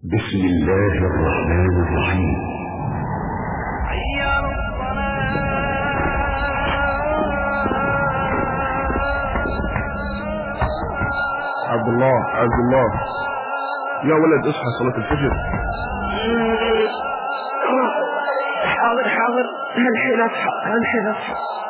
بسم الله الرحمن الرحيم. عبد الله يا ولد اصحى صلاة الفجر. حاضر هالحين اصحى.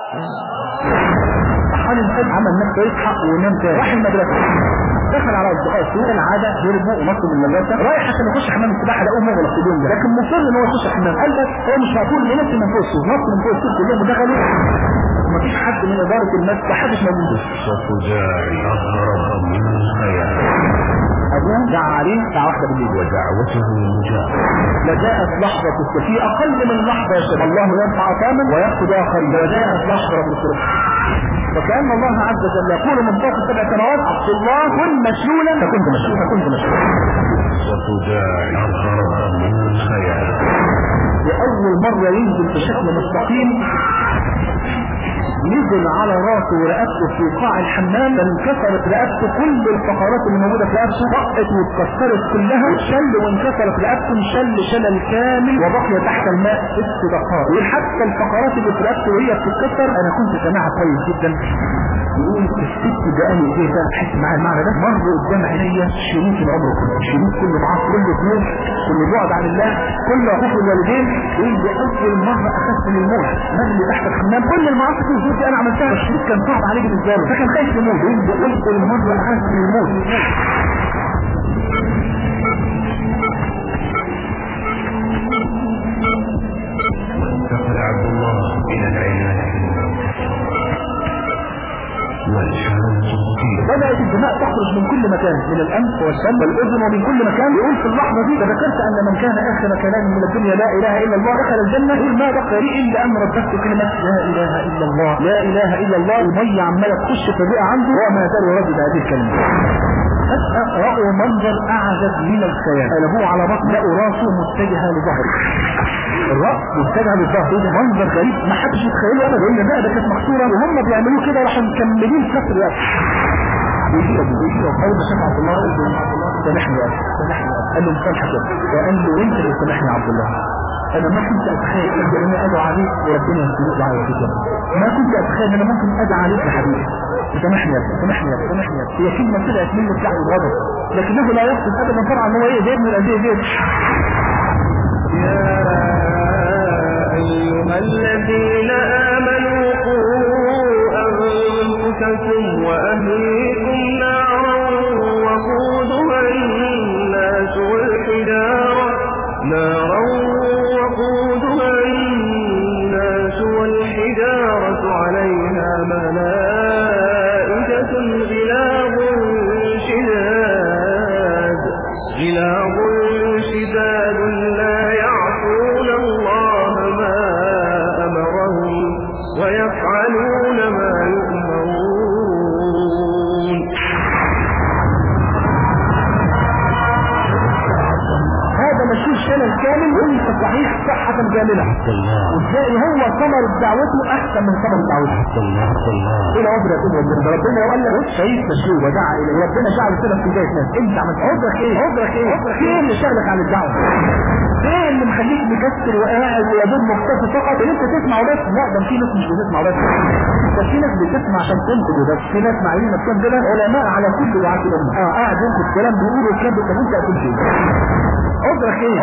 حال الانسان عمل نفسه يصحى وينام تاني. راح المدرسه، دخل على اصدقاء السوق، العاده هربوا ونطوا من المدرسه، رايح عشان يخش حمام السباحه لقوه مغلق في اليوم ده، لكن مصر ان هو يخش الحمام. قال بس هو مش مقبول، بنط من فوق السوق، نط من فوق السوق كلهم ودخلوا، ومفيش حد من اداره المسجد، محدش موجود. صفجاعي أهرب من الخيال. ابوه دعا عليه الساعه 1 بالليل ودعوته مجاب. لجاءت لحظه في اقل من لحظه يا شباب الله يرفع اقاما ويأخذ اخرين، وجاءت لحظه بالصدق. وكأن الله عز وجل يقول من فوق 7 سماوات: عبد الله كن مشلولا فكنت مشلولا. صفجاعي أهرب من الخيال. لأول مرة ينزل بشكل مستقيم، نزل على راسه ورقبته في قاع الحمام، فانكسرت رقبته، كل الفقرات اللي موجودة في رقبته طقت واتكسرت كلها، وشل وانكسرت رقبته، شلل كامل، وبقي تحت الماء 6 دقائق. وحتى الفقرات اللي في رقبته وهي بتتكسر انا كنت سامعها كويس جدا. يقول في 6 دقائق دي تحس معايا المعنى ده، مر قدام عينيا شريط العمر كله، شريط كله معاه، كله فلوس، كله بعد عن الله، كله عقوق الوالدين. يقول لأول مرة أخذت من الموت، نزل تحت الحمام، كل المعاصي دي انا عملتها، الشريط كان صعب عليه بالنسبه له، فكان خايف يموت. يقول لأول مرة أخذت من الموت. انتقل عبد الله إلى العناية والشمس تطير. بدأت الدماء تخرج من كل مكان، من الأنف والفم والأذن ومن كل مكان. يقول في اللحظة دي فذكرت أن من كان آخر كلام من الدنيا لا إله إلا الله دخل الجنة. يقول ما بقى لي إلا أن رددت كلمة لا إله إلا الله، لا إله إلا الله. المية عمالة تخش في الرئة عنده وما زال يردد هذه الكلمة. فجأة رأوا منظر أعجب من الخيال، قلبوه على بطن لقوا راسه متجهة لظهره، الرأس متجهة للظهر. ده منظر غريب ما حدش يتخيله ابدا، لان الرقبة كانت مكسورة وهم بيعملوه كده راحوا مكملين كسر الرقبة. يجي اول ما شاف عبد الله قال له سامحني يا اخي، قال له مسامحك يا اخي، قال له انت اللي سامحني يا عبد الله، انا ما كنت اتخيل ان انا ادعو عليك وربنا يستجيب دعوة فيك، ما كنت اتخيل ان انا ممكن ادعو عليك يا حبيبي، سامحني يا اخي. هي كلمة طلعت منه بتاعت الغضب، لكنه لا يقصد ابدا طبعا هو ايه زي من الاذيه زي. يا أيها الذين آمنوا قوا أنفسكم وأهليكم نارا وقودها الناس والحجارة عليها ملائكة غلاظ شداد لا يعصون الله ما أمرهم ويفعلون ما يؤمرون. هذا مشهور شلل كامل وليس صحيح صحة كاملة. وازاي هو ثمر دعوته احسن من ثمر دعوته. الى عذر يقول ربنا وقال له شهيد مشهور ودعا اليه، ربنا جعل سبب في بداية ناس. انت عملت عذرك ايه ايه اللي شغلك عن الدعوة؟ ايه اللي مخليك مكسر وقاعد ويدور مختفي فقط ان انت تسمع بس؟ لا ده في ناس مش بتسمع بس، ده في ناس بتسمع عشان تنتج بس. في ناس معين نفسهم كده علماء على كل وعاء الامه، قاعد ينتج كلام بيقولوا الكلام ده انت هتقول فيه. عذرك ايه؟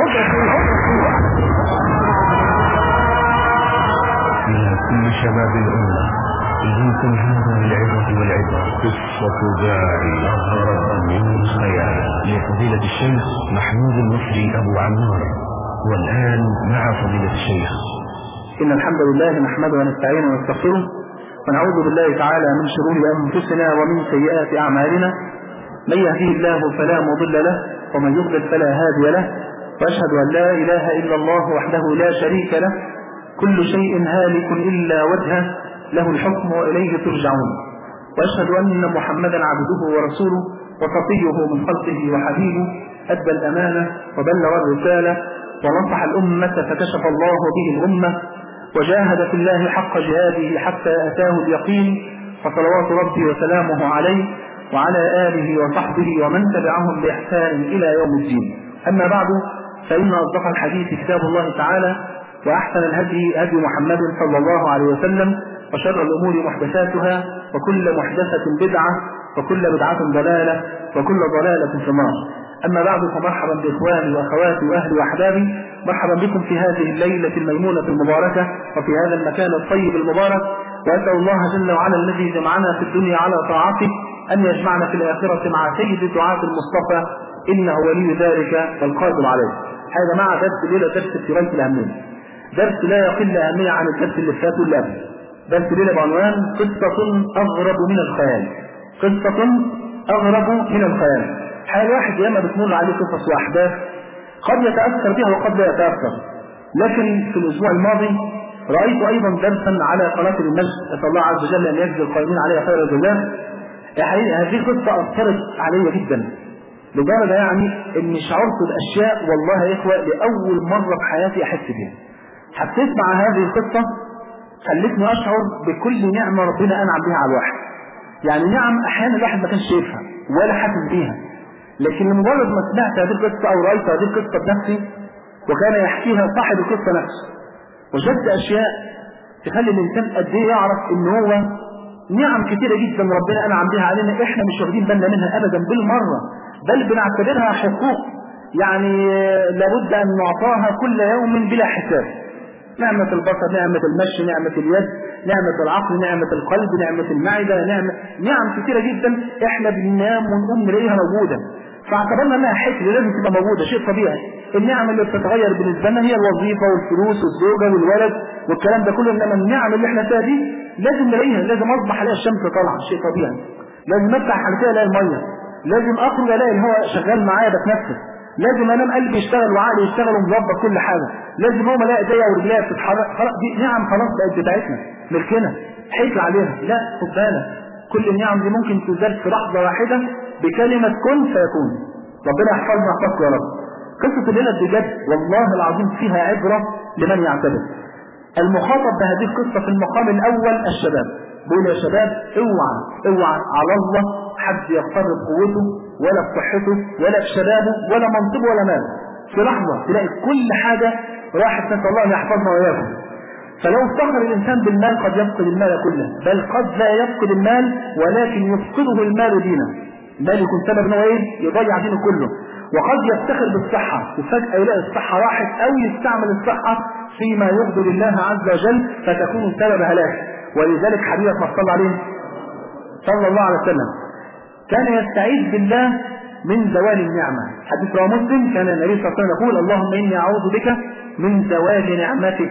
إلى كل شباب الأمة إليكم هذا العظة والعبرة قصة داعي أهرب من الخيال لفضيلة الشيخ محمود المصري أبو عمار. والآن مع فضيلة الشيخ. إن الحمد لله نحمده ونستعينه ونستغفره ونعوذ بالله تعالى من شرور أنفسنا ومن سيئات أعمالنا. من يهديه الله فلا مضل له ومن يضلل فلا هادي له، وأشهد أن لا إله إلا الله وحده لا شريك له، كل شيء هالك إلا وجهه، له الحكم وإليه ترجعون. وأشهد أن محمدا عبده ورسوله وصفيه من خلقه وحبيبه، أدى الأمانة وبلغ الرسالة ونصح الأمة فكشف الله به الأمة، وجاهد في الله حق جهاده حتى أتاه اليقين، فصلوات ربي وسلامه عليه وعلى آله وصحبه ومن تبعهم بإحسان إلى يوم الدين. أما بعد فإن أصدق الحديث كتاب الله تعالى، وأحسن الهدي هدي محمد صلى الله عليه وسلم، وشر الأمور محدثاتها، وكل محدثة بدعة، وكل بدعة ضلالة، وكل ضلالة في النار. أما بعد فمرحبا بإخواني وأخواتي وأهلي وأحبابي، مرحبا بكم في هذه الليلة الميمونة المباركة وفي هذا المكان الطيب المبارك، وأسأل الله جل وعلا الذي جمعنا في الدنيا على طاعته أن يجمعنا في الآخرة مع سيد الدعاة المصطفى، إنه ولي ذلك والقادر عليه. هذا مع درس ليلة، درس في غاية الأهمية، درس لا يقل أهمية عن الدرس اللي فات واللي قبل. درس ليلة بعنوان قصة أغرب من الخيال. قصة أغرب من الخيال. حال واحد ياما بتمر عليه قصص وأحداث قد يتأثر بها وقد لا يتأثر، لكن في الأسبوع الماضي رأيت أيضا درسا على قناة المجد، أسأل الله عز وجل أن يجزي القائمين عليها خير الجزاء. هذه القصة أثرت علي جدا لدرجة يعني إني شعرت بأشياء والله يا إخوة لأول مرة في حياتي أحس بها. حسيت مع هذه القصة خلتني أشعر بكل نعمة ربنا أنعم بها على الواحد. يعني نعم أحيانا الواحد ما كانش شايفها ولا حاسس بيها، لكن لمجرد ما سمعت هذه القصة أو رأيت هذه القصة بنفسي وكان يحكيها صاحب القصة نفسه، وجدت أشياء تخلي الإنسان قد إيه يعرف إن هو نعم كثيرة جدا ربنا أنعم بها علينا، إحنا مش واخدين بالنا منها أبدا بالمرة، بل بنعتبرها حقوق يعني لابد أن نعطاها كل يوم بلا حساب. نعمة البصر، نعمة المشي، نعمة اليد، نعمة العقل، نعمة القلب، نعمة المعدة، نعم كثيرة جدا احنا بننام ونقوم نلاقيها موجودة، فاعتبرنا انها حكر لازم تبقى موجودة، شيء طبيعي. النعم اللي بتتغير بالنسبة لنا هي الوظيفة والفلوس والزوجة والولد والكلام ده كله، انما النعم اللي احنا فيها دي لازم نلاقيها، لازم اصبح الاقي الشمس طالعة، شيء طبيعي. لازم افتح حنفية الاقي المية، لازم اخرج الاقي الهواء شغال معايا بتنفس، لازم انام قلبي يشتغل وعقلي يشتغل ومظبط كل حاجه، لازم هو الاقي ايديا ورجليا بتتحرك. خلاص دي نعم خلاص بقت بتاعتنا ملكنا، حيك عليها. لا خد بالك، كل النعم دي ممكن تزال في لحظه واحده بكلمه كن فيكون. ربنا يحفظنا ويحفظك يا رب. قصه الليله بجد والله العظيم فيها عبره لمن يعتبر. المخاطب بهذه القصه في المقام الاول الشباب، بيقول يا شباب اوعى على الله حد يقترب قوته ولا بصحته ولا بشبابه ولا منصبه ولا ماله. في لحظة تلاقي كل حاجة راحت، نسأل الله أن يحفظنا وإياكم. فلو افتخر الإنسان بالمال قد يفقد المال كله، بل قد لا يفقد المال ولكن يفقده المال دينه. المال يكون سبب أنه يضيع دينه كله. وقد يفتخر بالصحة وفجأة يلاقي الصحة راحت، أو يستعمل الصحة فيما يغضب الله عز وجل فتكون سبب هلاك. ولذلك حبيبك ما صلى عليه صلى الله عليه وسلم كان يستعيذ بالله من زوال النعمة. حديث رواه مسلم، كان النبي صلى الله عليه وسلم يقول اللهم إني أعوذ بك من زوال نعمتك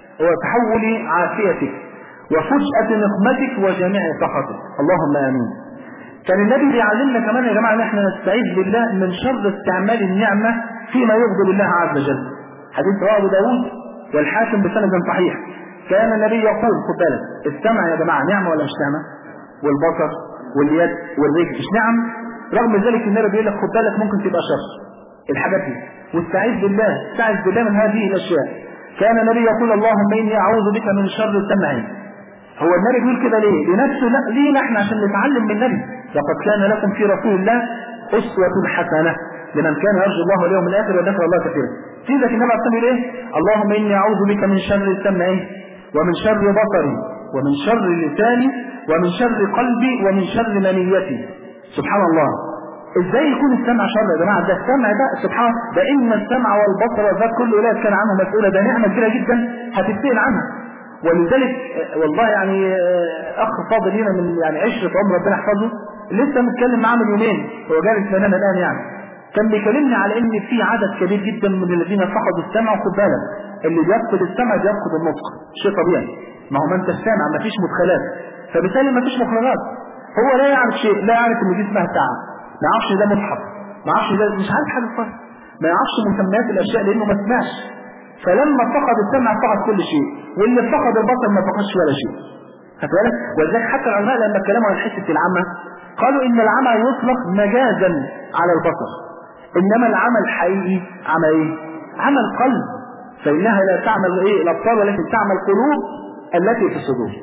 وتحول عافيتك وفجأة نقمتك وجميع سخطك، اللهم آمين. كان النبي بيعلمنا كمان يا جماعة ان احنا نستعيذ بالله من شر استعمال النعمة فيما يغضب الله عز وجل. حديث رواه أبو داود والحاكم بسند صحيح. كان النبي يقول خد بالك، السمع يا جماعة نعمة ولا مش نعمة؟ والبصر واليد والرجل مش نعم؟ رغم ذلك النبي بيقول لك خد بالك ممكن تبقى شر الحاجات دي، واستعيذ بالله، استعيذ بالله من هذه الاشياء. كان النبي يقول اللهم اني اعوذ بك من شر السمع. هو النبي بيقول كده ليه؟ لنفسه؟ لا، لينا احنا عشان نتعلم من النبي. لقد كان لكم في رسول الله اسوة حسنة لمن كان يرجو الله واليوم الاخر وذكر الله كثيرا. في ذلك النبي عليه الصلاه ايه؟ اللهم اني اعوذ بك من شر السمع ومن شر بصري ومن شر لساني ومن شر قلبي ومن شر منيتي. سبحان الله، ازاي يكون السمع شر يا جماعه؟ ده السمع ده سبحان، ده ان السمع والبصر ده كل اولاد كان عنه مسؤوله، ده نعمه كبيره جدا هتتسال عنها. ولذلك والله يعني اخ فاضل لينا من يعني عشره عمر ربنا يحفظه، لسه متكلم معاه من يومين، هو جالس بيننا الان يعني، كان بيكلمني على ان في عدد كبير جدا من الذين فقدوا السمع. وخد بالك اللي بيفقد السمع بيفقد النطق، شيء طبيعي، ما هو ما انت السامع ما فيش مدخلات، فبالتالي ما فيش مخرجات. هو لا يعرف شيء، لا يعرف ان دي اسمها ساعه، ما يعرفش ده مصحف، ما يعرفش ده، مش عارف حاجه خالص، ما يعرفش مسميات الاشياء لانه ما سمعش. فلما فقد السمع فقد كل شيء، واللي فقد البصر ما فقدش ولا شيء. خد بالك؟ ولذلك حتى العلماء لما اتكلموا عن حته العمى قالوا ان العمى يطلق مجازا على البصر، انما العمى الحقيقي عمى ايه؟ عمى القلب، فانها لا تعمل الابصار ولكن تعمل القلوب التي في الصدور.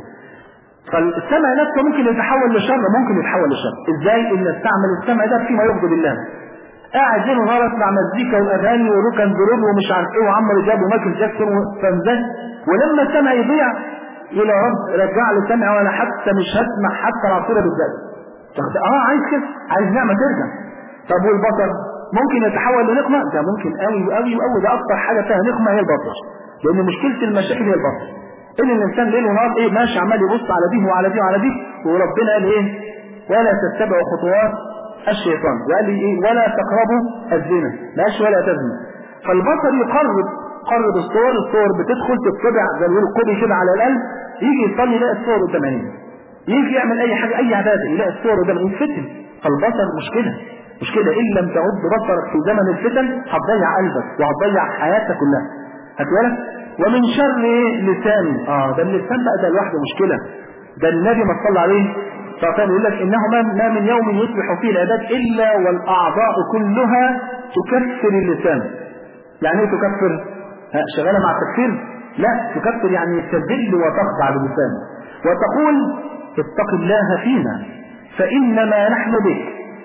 فالسمع نفسه ممكن يتحول لشر، ممكن يتحول لشر. ازاي؟ ان استعمل السمع ده فيما يغضب الله. قاعد ليل ونهار اسمع مزيكا واغاني وروكان برول ومش عارف ايه وعمرو دياب ومايكل جاكسون وفنزان، ولما السمع يضيع يقول يا رب رجع لي سمع وانا حتى مش هسمع حتى العصيره بالذات. عايز كده، عايز نعمه ترجع. طب والبصر ممكن يتحول لنقمه؟ ده ممكن قوي وقوي وقوي، ده اكتر حاجه فيها نقمه هي البصر، لان مشكله المشاكل هي البصر. ان الانسان ليل ونهار ايه ماشي عمال يبص على دي وعلى دي وعلى دي، وربنا قال ايه؟ ولا تتبعوا خطوات الشيطان، وقال لي ايه؟ ولا تقربوا الزنا، ماشي ولا تزنوا. فالبصر يقرب الصور بتدخل تتطبع زي ما بيقولوا كوبي كده على القلب، يجي يصلي يلاقي الصور قدام عينيه، يجي يعمل اي حاجه اي عباده يلاقي الصور قدام عينيه، يتفتن. فالبصر مشكله ان لم تعد بصرك في زمن الفتن هتضيع قلبك وهتضيع حياتك كلها. هتقولك ومن شر لساني، ده اللسان بقى ده لوحده مشكله. ده النبي ما صلى عليه فكان يقول لك انه ما من يوم يصبح فيه العباد الا والاعضاء كلها تكفر اللسان. يعني ايه تكفر؟ شغاله مع التكفير؟ لا، تكفر يعني تذل وتخضع للسان وتقول اتق الله فينا فانما نحن بك،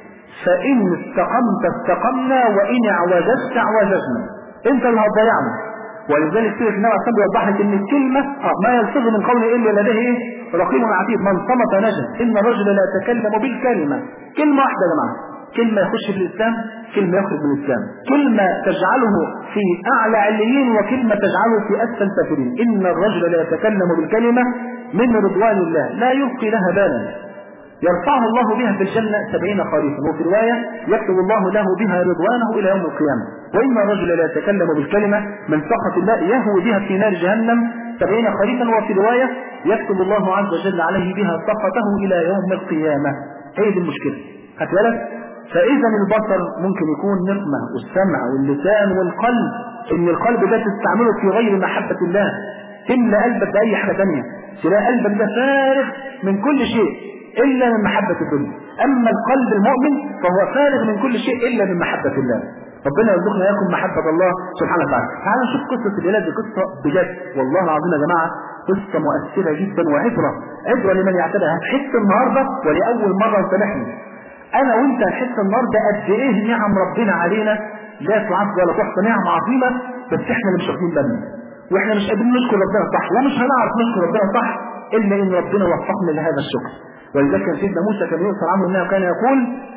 فان استقمت استقمنا وان اعوججت اعوججنا، انت اللي هتضيعنا. ولذلك سيدنا النبي صلى الله عليه وسلم يوضح لك ان الكلمه ما يلفظ من قوله الا لديه ايه؟ رقيب عتيد، من صمت نجا. ان الرجل لا يتكلم بالكلمه، كلمه واحده يا جماعه، كلمه يخش في الاسلام، كلمه يخرج من الاسلام، كلمه تجعله في اعلى عليين وكلمه تجعله في اسفل سافلين. ان الرجل لا يتكلم بالكلمه من رضوان الله لا يلقي لها بالا يرفعه الله بها في الجنة 70 خريفا، وفي رواية يكتب الله له بها رضوانه إلى يوم القيامة. وإن الرجل لا يتكلم بالكلمة من سخط الله يهوي بها في نار جهنم 70 خريفا، وفي رواية يكتب الله عز وجل عليه بها سخطه إلى يوم القيامة. هي دي المشكلة. هتقولك فإذا البصر ممكن يكون نقمة، والسمع واللسان والقلب، إن القلب ده تستعمله في غير محبة الله، تملى قلبك بأي حاجة ثانية، تلاقي قلبك ده فارغ من كل شيء إلا من محبة الدنيا. أما القلب المؤمن فهو فارغ من كل شيء إلا من محبة الله. ربنا يرزقنا إياكم محبة الله سبحانه وتعالى. تعالوا نشوف قصة العلاج، قصة بجد والله العظيم يا جماعة قصة مؤثرة جدا وعبرة لمن يعتبرها. هتحس النهاردة ولأول مرة سامحني أنا وأنت هنحس النهاردة قد إيه نعم ربنا علينا لا تعد ولا تحصى، نعم عظيمة، بس إحنا اللي مش واخدين بالنا، وإحنا مش قادرين نشكر ربنا صح، ومش هنعرف نشكر ربنا صح إلا إن ربنا وفقنا لهذا الشكر. ولذلك سيدنا موسى كان يذكر عنه انه كان يقول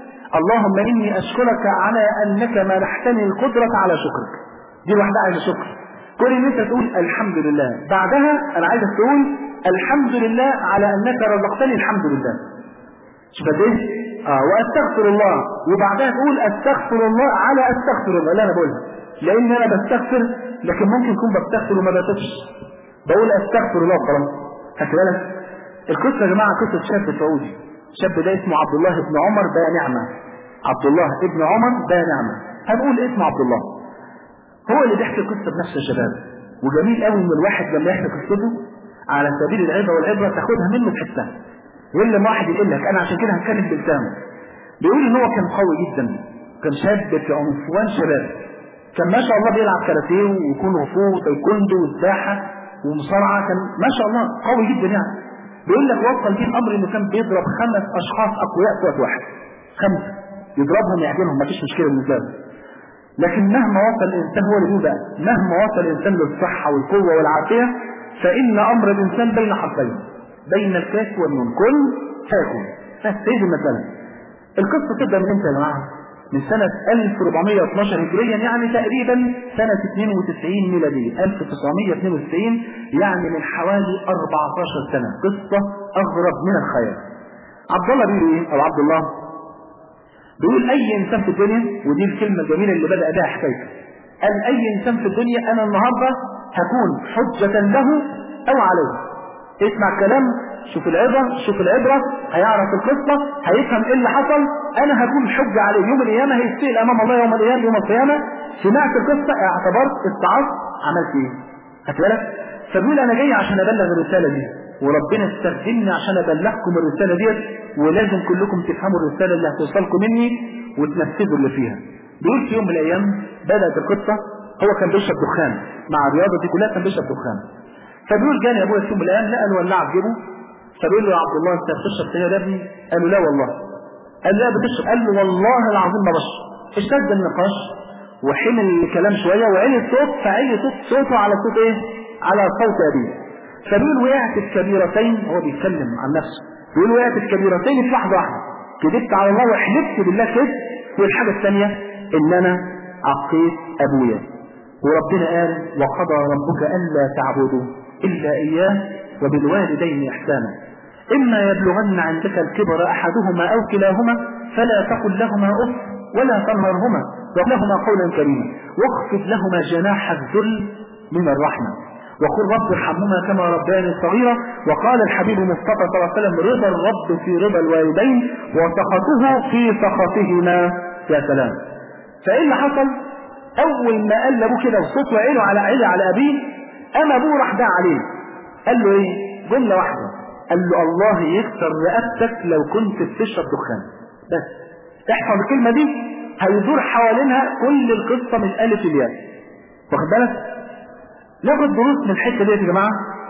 اللهم اني اشكرك على انك منحتني القدرة على شكرك. دي لوحدها عايزه شكر. كل ان انت تقول الحمد لله، بعدها انا عايزك تقول الحمد لله على انك رزقتني الحمد لله. شوف قد ايه؟ واستغفر الله، وبعدها تقول استغفر الله على استغفر الله. لا انا بقولها لان انا بستغفر، لكن ممكن يكون بستغفر وما بتوبش، بقول استغفر الله خلاص. خدت بالك؟ القصة يا جماعة قصة شاب سعودي، الشاب ده اسمه عبد الله بن عمر ده نعمة. عبد الله بن عمر ده نعمة، هنقول اسمه عبد الله. هو اللي بيحكي القصة بنفسه يا شباب، وجميل قوي ان الواحد لما يحكي قصته على سبيل العبرة والعبرة تاخدها منه بحسها. يقول لما واحد يقول لك انا عشان كده هتكلم بلسانه، بيقول ان هو كان قوي جدا، كان شاب في عنفوان شباب، كان ما شاء الله بيلعب كاراتيه وكونغ فو وتايكوندو وسباحة ومصارعة، كان ما شاء الله قوي جدا يعني. بيقول لك وصل بيه الامر انه كان بيضرب 5 اشخاص اقوياء في وقت واحد، 5 يضربهم يعجنهم مفيش مشكله بالنسبه له. لكن مهما وصل الانسان، هو اللي بيقول بقى مهما وصل الانسان للصحه والقوه والعافيه فان امر الانسان بين حرفين، بين الكاف والنون، كن فيكون. هذه المساله. القصه تبدا من امتى يا جماعه؟ من سنة 1412 هجريا، يعني تقريبا سنة 92 ميلادية، 1992 يعني من حوالي 14 سنة. قصة أغرب من الخيال. عبد الله بيقول إيه؟ أو عبد الله بيقول أي إنسان في الدنيا، ودي الكلمة الجميلة اللي بدأ بها حكايته، قال أي إنسان في الدنيا أنا النهاردة هكون حجة له أو عليه. اسمع الكلام، شوف العبرة، هيعرف القصة، هيفهم ايه اللي حصل. انا هكون حجة عليه يوم القيامة، هيستقل امام الله يوم القيامة. سمعت القصة، اعتبرت، استعرضت، عملت ايه؟ خدت بالك؟ فبيقول انا جاي عشان ابلغ الرسالة دي، وربنا استخدمني عشان ابلغكم الرسالة ديت، ولازم كلكم تفهموا الرسالة اللي هتوصلكم مني وتنفذوا اللي فيها. بيقول في يوم من الايام بدأت القصة، هو كان بيشرب دخان، مع الرياضة دي كلها كان بيشرب دخان. فبيقول جاني ابويا في يوم من الايام لقى الولاعة في جيبه، فبيقول له يا عبد الله انت بتشرب سجاير يا ابني؟ قال له لا والله. قال له لا بتشرب؟ قال له والله العظيم ما بشرب. اشتد النقاش وحمل الكلام شويه وعلي الصوت، فعلي صوته على صوت ايه؟ على صوت ابيه. فبيقول وقعت الكبيرتين، هو بيتكلم عن نفسه، بيقول وقعت الكبيرتين في لحظه واحده، كذبت على الله وحلفت بالله كذب. والحاجه الثانيه ان انا عقيت ابويا، وربنا قال وقضى ربك الا تعبدوا الا اياه وبالوالدين احسانا اما يبلغن عندك الكبر احدهما او كلاهما فلا تقل لهما اف ولا تنهرهما وقل لهما قولا كريما واخفض لهما جناح الذل من الرحمه وقل رب ارحمهما كما ربياني صغيرا. وقال الحبيب المصطفى صلى الله عليه وسلم رضا الرب في رضا الوالدين وسخطه في سخطهما. يا سلام. فايه اللي حصل؟ اول ما قال لابوه كده وصوته عينه على ابيه، اما ابوه راح دعا عليه قال له ايه؟ جمله واحده، قال له الله يكسر رقبتك لو كنت بتشرب دخان. بس احفظ الكلمه دي، هيدور حوالينها كل القصه من الف للياء. واخد بالك؟ ناخد دروس من الحته دي يا جماعه،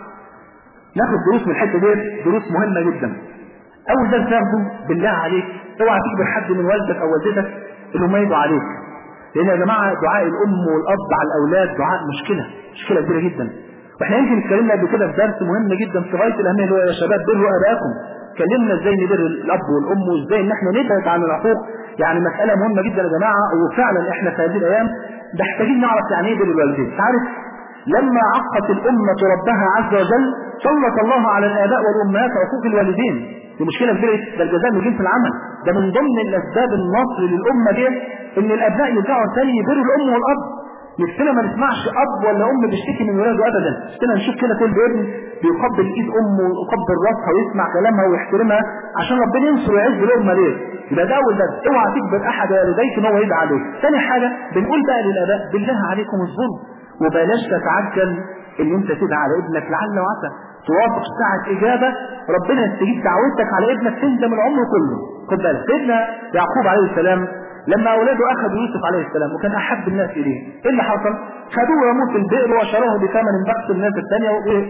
ناخد دروس من الحته دي، دروس مهمه جدا. اول درس ناخده بالله عليك اوعى تجبر حد من والدك او والدتك انهم يدعوا عليك، لان يا جماعه دعاء الام والاب على الاولاد دعاء مشكله كبيره جدا. واحنا يمكن اتكلمنا قبل كده في درس مهم جدا في غايه الاهميه اللي هو يا شباب بروا ابائكم. اتكلمنا ازاي نبر الاب والام وازاي ان احنا نبعد عن العقوق. يعني مساله مهمه جدا يا جماعه، وفعلا احنا في هذه الايام محتاجين نعرف يعني ايه بر الوالدين. تعرف لما عقت الامه ربها عز وجل سلط الله على الاباء والامهات عقوق الوالدين. دي مشكله كبيره، ده الجزاء من جنس العمل. ده من ضمن الاسباب النصر للامه دي ان الابناء يرجعوا تاني يبروا الام والاب. نفسنا ما نسمعش اب ولا ام بيشتكي من ولاده ابدا. نفسنا نشوف كده كل ابن بيقبل ايد امه ويقبل راسها ويسمع كلامها ويحترمها عشان ربنا ينصر ويعز الامه دي. يبقى ده اول درس، اوعى تجبر احد والديك ان هو يدعي عليك. ثاني حاجه بنقول بقى للاباء بالله عليكم اصبروا وبلاش تتعجل ان انت تدعي على ابنك لعل وعسى توافق ساعه اجابه ربنا يستجيب دعوتك على ابنك تندم العمر كله. خد بالك سيدنا يعقوب عليه السلام لما اولاده اخذوا يوسف عليه السلام وكان احب الناس اليه، ايه اللي حصل؟ خدوه رموه في البئر وشروه بثمن بخس الناس الثانيه،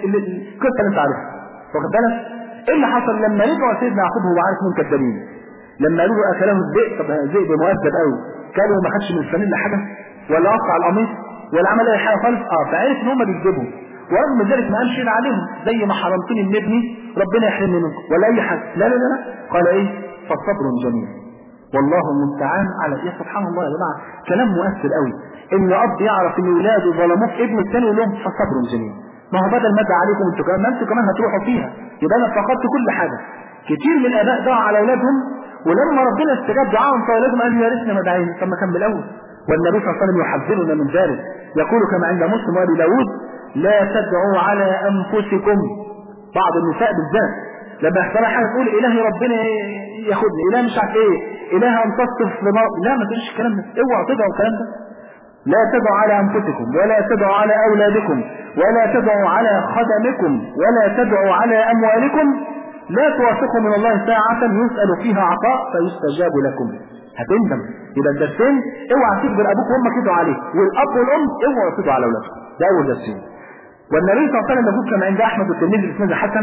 القصه اللي انت عارفها. واخد بالك؟ ايه اللي حصل لما رجعوا سيدنا يعقوب هو عارف مين كذابين؟ لما قالوا له اكله الذئب، طب الذئب مؤدب قوي، كانوا ما خدش من الفانيلا حاجه ولا قطع القميص ولا عمل اي حاجه خالص. فعرف ان هم بيكذبوا، ورغم ذلك ما قالش عليهم زي ما حرمتني من ابني ربنا يحرمني منكم ولا اي حاجه. لا لا لا، قال ايه؟ فصبر جميل والله المستعان على ايه. سبحان الله يا جماعه، كلام مؤثر قوي ان اب يعرف ان اولاده ظلموه في ابنه الثاني يقول لهم فصبر جميل. ما هو بدل ما ادعي عليكم انتوا كمان هتروحوا فيها، يبقى انا فقدت كل حاجه. كتير من الاباء دعوا على اولادهم ولما ربنا استجاب دعاهم فاولادهم قالوا يا ريتنا ما دعينا، طب ما كان من الاول. والنبي صلى الله عليه وسلم يحذرنا من ذلك، يقول كما عند مسلم وابي داود لا تدعوا على انفسكم. بعض النساء بالذات لما يحصل حاجه تقول الهي ربنا ياخدني، اله مش عارف ايه، اله انتصر في نار. لا ما تقولش الكلام ده، اوعى تدعوا الكلام ده. لا تدعوا على انفسكم ولا تدعوا على اولادكم ولا تدعوا على خدمكم ولا تدعوا على اموالكم. لا توافقوا من الله ساعة يسأل فيها عطاء فيستجاب لكم. هتندم. يبقى الدرسين اوعى تجبر ابوك وامك يدعوا عليك، والاب والام اوعى تدعوا على اولادكم. ده اول درسين. والنبي صلى الله عليه وسلم يقول كما عند احمد والترمذي باسناد حسن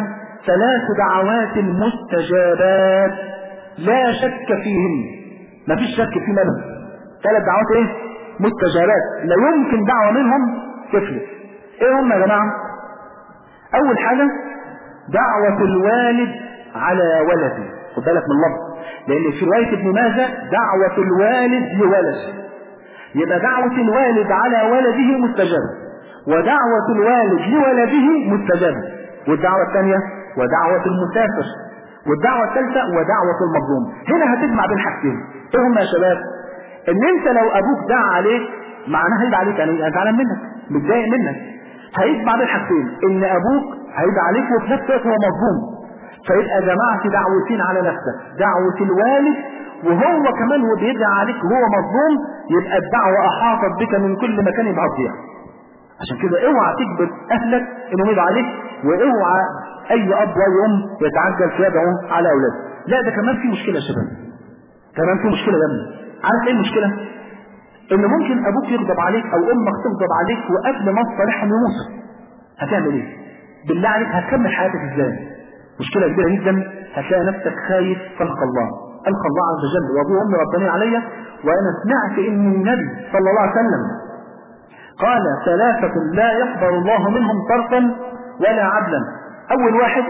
3 دعوات مستجابات لا شك فيهن. ما فيش شك فيهم ابدا. 3 دعوات ايه؟ مستجابات لا يمكن دعوه منهم تفلت. ايه هم يا جماعه؟ اول حاجه دعوه الوالد على ولده. خد بالك من اللفظ، لان في روايه ابن ماجه دعوه الوالد لولده. يبقى دعوه الوالد على ولده مستجابه، ودعوه الوالد لولده مستجابه. والدعوه الثانيه ودعوه المسافر، والدعوه الثالثه ودعوه المظلوم. هنا هتجمع بين حاجتين. ايه هم يا شباب؟ ان انت لو ابوك دعا عليك معناها هيدعى عليك، يعني زعلان منك متضايق منك. هيجمع بين حاجتين، ان ابوك هيدعى عليك وفي نفس الوقت هو مظلوم. فيبقى جمعت دعوتين على نفسك، دعوه الوالد وهو كمان هو بيدعى عليك وهو مظلوم، يبقى الدعوه احاطت بك من كل مكان يبقى فيها. عشان كده اوعى تجبر اهلك انهم يدعوا عليك، واوعى اي اب واي ام يتعجل في يدعو على اولاده. لا ده كمان في مشكله يا شباب، كمان في مشكله يا ابني. عارف ايه المشكله؟ ان ممكن ابوك يغضب عليك او امك تغضب عليك وقبل ما تصالحهم يموتوا. هتعمل ايه؟ بالله عليك هتكمل حياتك ازاي؟ مشكله كبيره جدا. هتلاقي نفسك خايف خلق الله، خلق الله عز وجل وابوه وامي ربانين عليا وأنا سمعت إن النبي صلى الله عليه وسلم قال 3 لا يقبل الله منهم صرفا ولا عدلا. أول واحد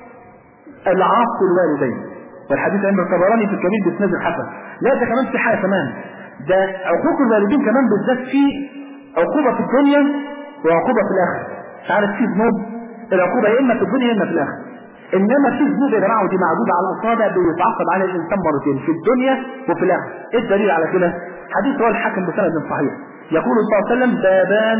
العاق الوالدين، والحديث عند الطبراني في الكبير بإسناد الحسن. لا ده كمان في حاجة كمان، ده عقوق الوالدين كمان بالذات في عقوبة في الدنيا وعقوبة في الآخرة. تعرف في ذنوب العقوبة يا إما في الدنيا يا إما في الآخرة، إنما في ذنوب يا جماعة ودي معدودة على الأصابع بيتعاقب على الإنسان مرتين في الدنيا وفي الآخرة. إيه الدليل على كده؟ حديث رواه الحاكم بسند صحيح يقول صلى الله عليه وسلم: بابان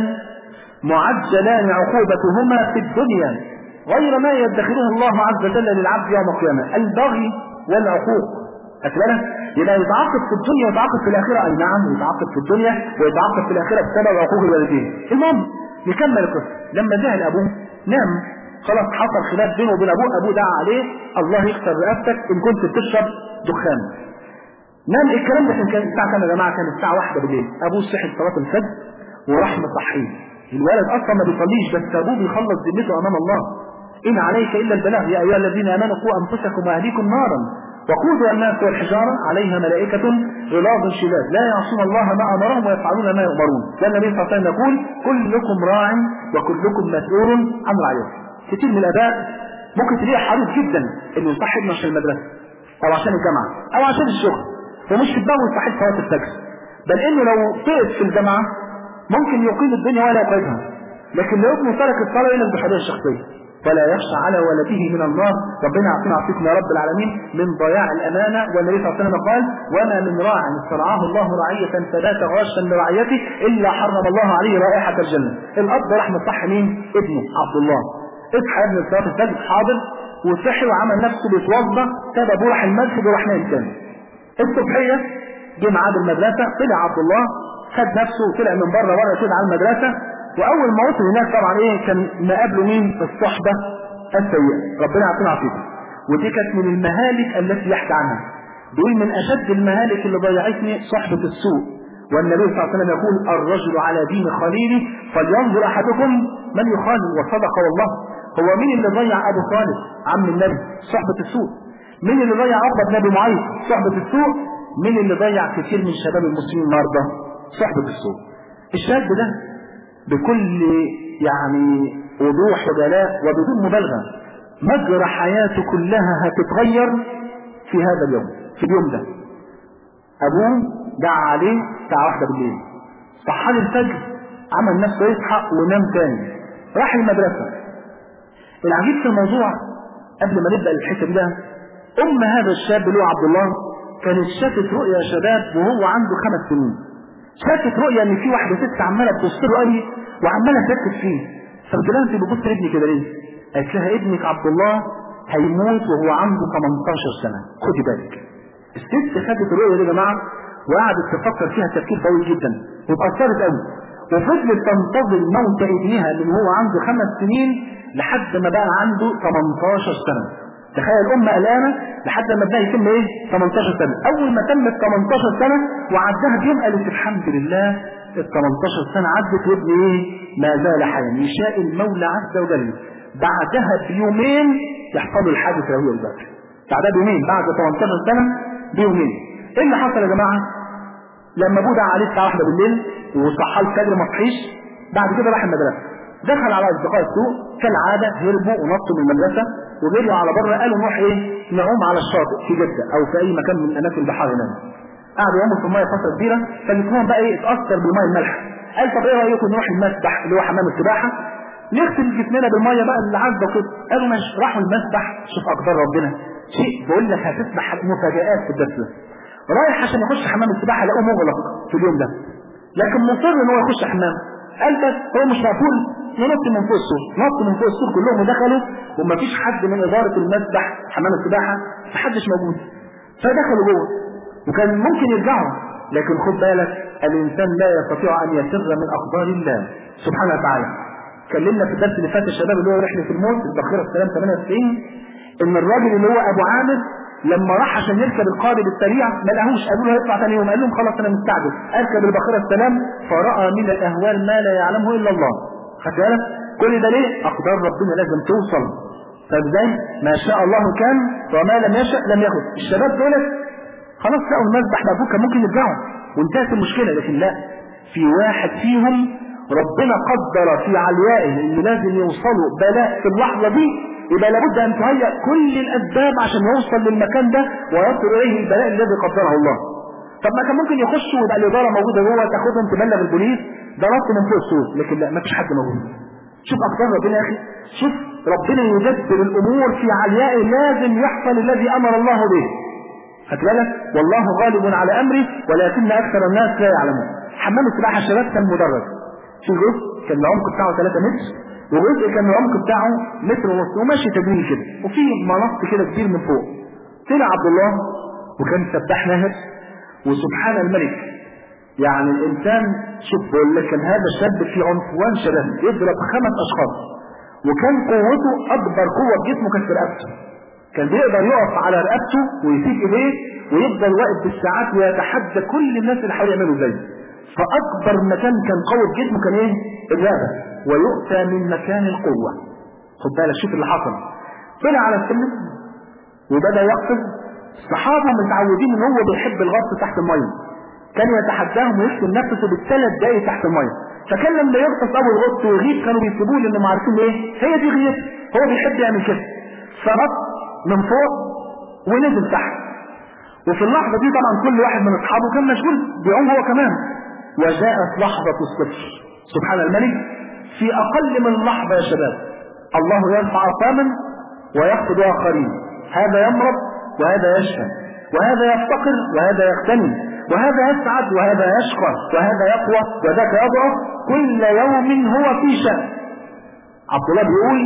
معجلان عقوبتهما في الدنيا غير ما يدخره الله عز وجل للعبد يوم القيامة: البغي والعقوق. أكبره يبقى يتعاقب في الدنيا ويتعاقب في الآخرة. أي نعم، يتعاقب في الدنيا ويتعاقب في الآخرة بسبب عقوق الوالدين. المهم نكمل القصة. لما زعل أبوه نام، خلاص حصل خلاف بينه وبين أبوه دعا عليه: الله يكسر رقبتك إن كنت بتشرب دخان. نام. الكلام ده كان الساعة كام يا جماعة؟ كان الساعة 1 بالليل. أبوه صحي صلاة الفجر وراح مصحيه. الولد أصلا ما بيصليش، بس أبوه بيخلص ذمته أمام الله: إن عليك إلا البلاغ يا أيها الذين آمنوا قوا أنفسكم وأهليكم نارا وقودها الناس والحجارة عليها ملائكة غلاظ شداد لا يعصون الله ما أمرهم ويفعلون ما يؤمرون. كان النبي صلى الله عليه وسلم يقول: كلكم راع وكلكم مسؤول عن رعيته. كتير من الآباء ممكن تلاقيه حريص جدا إنه يصحي ابنه عشان المدرسة أو عشان الجامعة أو عشان الشغل، ومش في دماغه يصحي صلاة الفجر، بل إنه لو سقط في الجامعة ممكن يقيم الدنيا ولا يقيمها، لكن لو ابنه ترك الصلاة يلزم بحرية الشخصية ولا يخشى على ولده من النار. ربنا يعطينا ويعطيكم يا رب العالمين من ضياع الأمانة. والنبي صلى الله عليه وسلم قال: وما من راع استرعاه الله رعية فبات غاشا لرعيته إلا حرم الله عليه رائحة الجنة. الأب راح مصح مين؟ ابنه عبد الله. اصحى يا ابن صلاة الفجر، حاضر، وصحي وعمل نفسه بيتوضى، ساب ابوه راح المسجد وراح نايم تاني. الصبحية جه ميعاد المدرسة، طلع عبد الله خد نفسه وطلع من بره كده على المدرسة. واول ما وصل هناك طبعا ايه كان مقابله مين؟ الصحبة السيئة. ربنا يعطينا عافيته. ودي كانت من المهالك التي يحكي عنها. بيقول: من اشد المهالك اللي ضيعتني صحبة السوء. والنبي صلى الله عليه وسلم يقول: الرجل على دين خليله فلينظر احدكم من يخالل. وصدق والله. هو مين اللي ضيع ابو طالب عم النبي؟ صحبة السوء. مين اللي ضيع عقبة بن ابي معيط؟ صحبة السوء. مين اللي ضيع كثير من شباب المسلمين النهارده؟ صحبة السوء. الشاب ده بكل يعني وضوح وجلاء وبدون مبالغة مجرى حياته كلها هتتغير في هذا اليوم، في اليوم ده. أبوه دعا عليه الساعة 1 بالليل، صحى الفجر، عمل نفسه يصحى ونام تاني، راح المدرسة. العجيب في الموضوع قبل ما نبدأ الحكاية ده، أم هذا الشاب اللي هو عبد الله كانت شافت رؤيا يا شباب وهو عنده 5 سنين. شافت رؤيا ان في واحده ست عماله تبص له قوي وعماله تركز فيه. فقلت لها: انت بتبص لابني كده ليه؟ قالت لها: ابنك عبد الله هيموت وهو عنده 18 سنه، خدي بالك. الست خدت الرؤيا دي يا جماعه وقعدت تفكر فيها تفكير طويل جدا واتاثرت قوي، وفضلت تنتظر موت ابنها من هو عنده 5 سنين لحد ما بقى عنده 18 سنه. تخيل الأمة قلقانة لحد ما ابنها يتم ايه؟ 18 سنة. أول ما تمت 18 سنة وعدها بيوم قالت: الحمد لله ال 18 سنة عدت وابني ايه؟ ما زال حيا، يشاء المولى عز وجل بعدها بيومين يحصل الحادث رهيب الباقي. بعدها بيومين، بعد 18 سنة بيومين. ايه اللي حصل يا جماعة؟ لما ابوه دعا عليه الساعة 1 بالليل وصحى الفجر ما صحيش، بعد كده راح المدرسة، دخل على اصدقاء السوق كالعادة، هربوا ونطوا من المدرسة وجروا على بره. قالوا نروح ايه؟ نعوم على الشاطئ في جدة او في اي مكان من اماكن البحار هناك. قعدوا يعوموا في الميه فتره كبيره، فجسمهم بقى ايه؟ اتاثر بالميه المالحه. قال: طب ايه رايكم نروح المسبح اللي هو حمام السباحه نغسل جسمنا بالميه بقى اللي عذبه كده؟ قالوا ماشي. راحوا المسبح. شوف اقدار ربنا، شيء بقول لك هتسمع مفاجآت في الدرس ده. رايح عشان يخش حمام السباحه لقوه مغلق في اليوم ده، لكن مصر ان هو يخش حمام. قال بس هو مش مقفول، نط من فوق السور. نط من فوق السور كلهم ودخلوا، ومفيش حد من إدارة المسبح حمام السباحة محدش موجود. فدخلوا جوه وكان ممكن يرجعوا، لكن خد بالك الإنسان لا يستطيع أن يفر من أقدار الله سبحانه وتعالى. كلمنا في الدرس اللي فات الشباب اللي هو رحلة الموت البخيرة السلام 98 إن الراجل اللي هو أبو عامر لما راح عشان يركب القارب السريع ما لقاهوش، قالوا له هيطلع ثاني يوم، قال لهم خلاص انا مستعجل اركب البخيرة السلام، فراى من الاهوال ما لا يعلمه الا الله. خدت بالك؟ كل ده ليه؟ اقدار ربنا لازم توصل. فازاي؟ ما شاء الله كان وما لم يشاء لم يكن. الشباب دول خلاص لقوا المسبح مقفول، كان ممكن يرجعوا، وانتهت المشكلة. لكن لا، في واحد فيهم ربنا قدر في عليائه ان لازم يوصلوا بلاء في اللحظة دي، يبقى لابد ان تهيأ كل الاسباب عشان يوصل للمكان ده ويصل اليه البلاء الذي قدره الله. طب ما كان ممكن يخشوا ويبقى الاداره موجوده جوه تاخدهم تبلغ البوليس ده نط من فوق السور، لكن لا، ما فيش حد موجود. شوف اقدار ربنا يا اخي، شوف ربنا يدبر الامور في عليائه، لازم يحصل الذي امر الله به. خد بالك، والله غالب على امره ولكن اكثر الناس لا يعلمون. حمام السباحه الشباب كان مدرج، في جزء كان العمق بتاعه 3 متر وجزء كان العمق بتاعه 1.5 متر وماشي تدريج كده، وفي منط كده كبير من فوق. طلع عبد الله وكان سباح ناهر، وسبحان الملك يعني الانسان، شوف بقول لك كان هذا الشاب في عنفوان شباب يضرب 5 اشخاص، وكان قوته اكبر قوه في جسمه كانت في رقبته. كان بيقدر يقف على رقبته ويسيب ايديه ويفضل واقف بالساعات ويتحدى كل الناس اللي حاولوا يعملوا زيه. فاكبر مكان كان قوي في جسمه كان ايه؟ الرقبه، ويؤتى من مكان القوه. خد بالك شوف اللي حصل. طلع على السلم وبدا يقفز. صحابه متعودين ان هو بيحب الغطس تحت الميه، كان يتحداهم ويكتم نفسه ب3 دقايق تحت الميه. فكان لما يغطس اول غطس ويغيب كانوا بيسيبوه لانهم عارفين ايه؟ هي دي غيب، هو بيحب يعمل كده. فنط من فوق ونزل تحت. وفي اللحظه دي طبعا كل واحد من اصحابه كان مشغول بيعوم هو كمان. وجاءت لحظه الصفر. سبحان الملك، في اقل من لحظه يا شباب الله يرفع اقواما ويخفض اخرين. هذا يمرض وهذا يشفى، وهذا يفتقر وهذا يغتني، وهذا يسعد وهذا يشقى، وهذا يقوى وذاك يضعف، كل يوم هو في شأن. عبد الله بيقول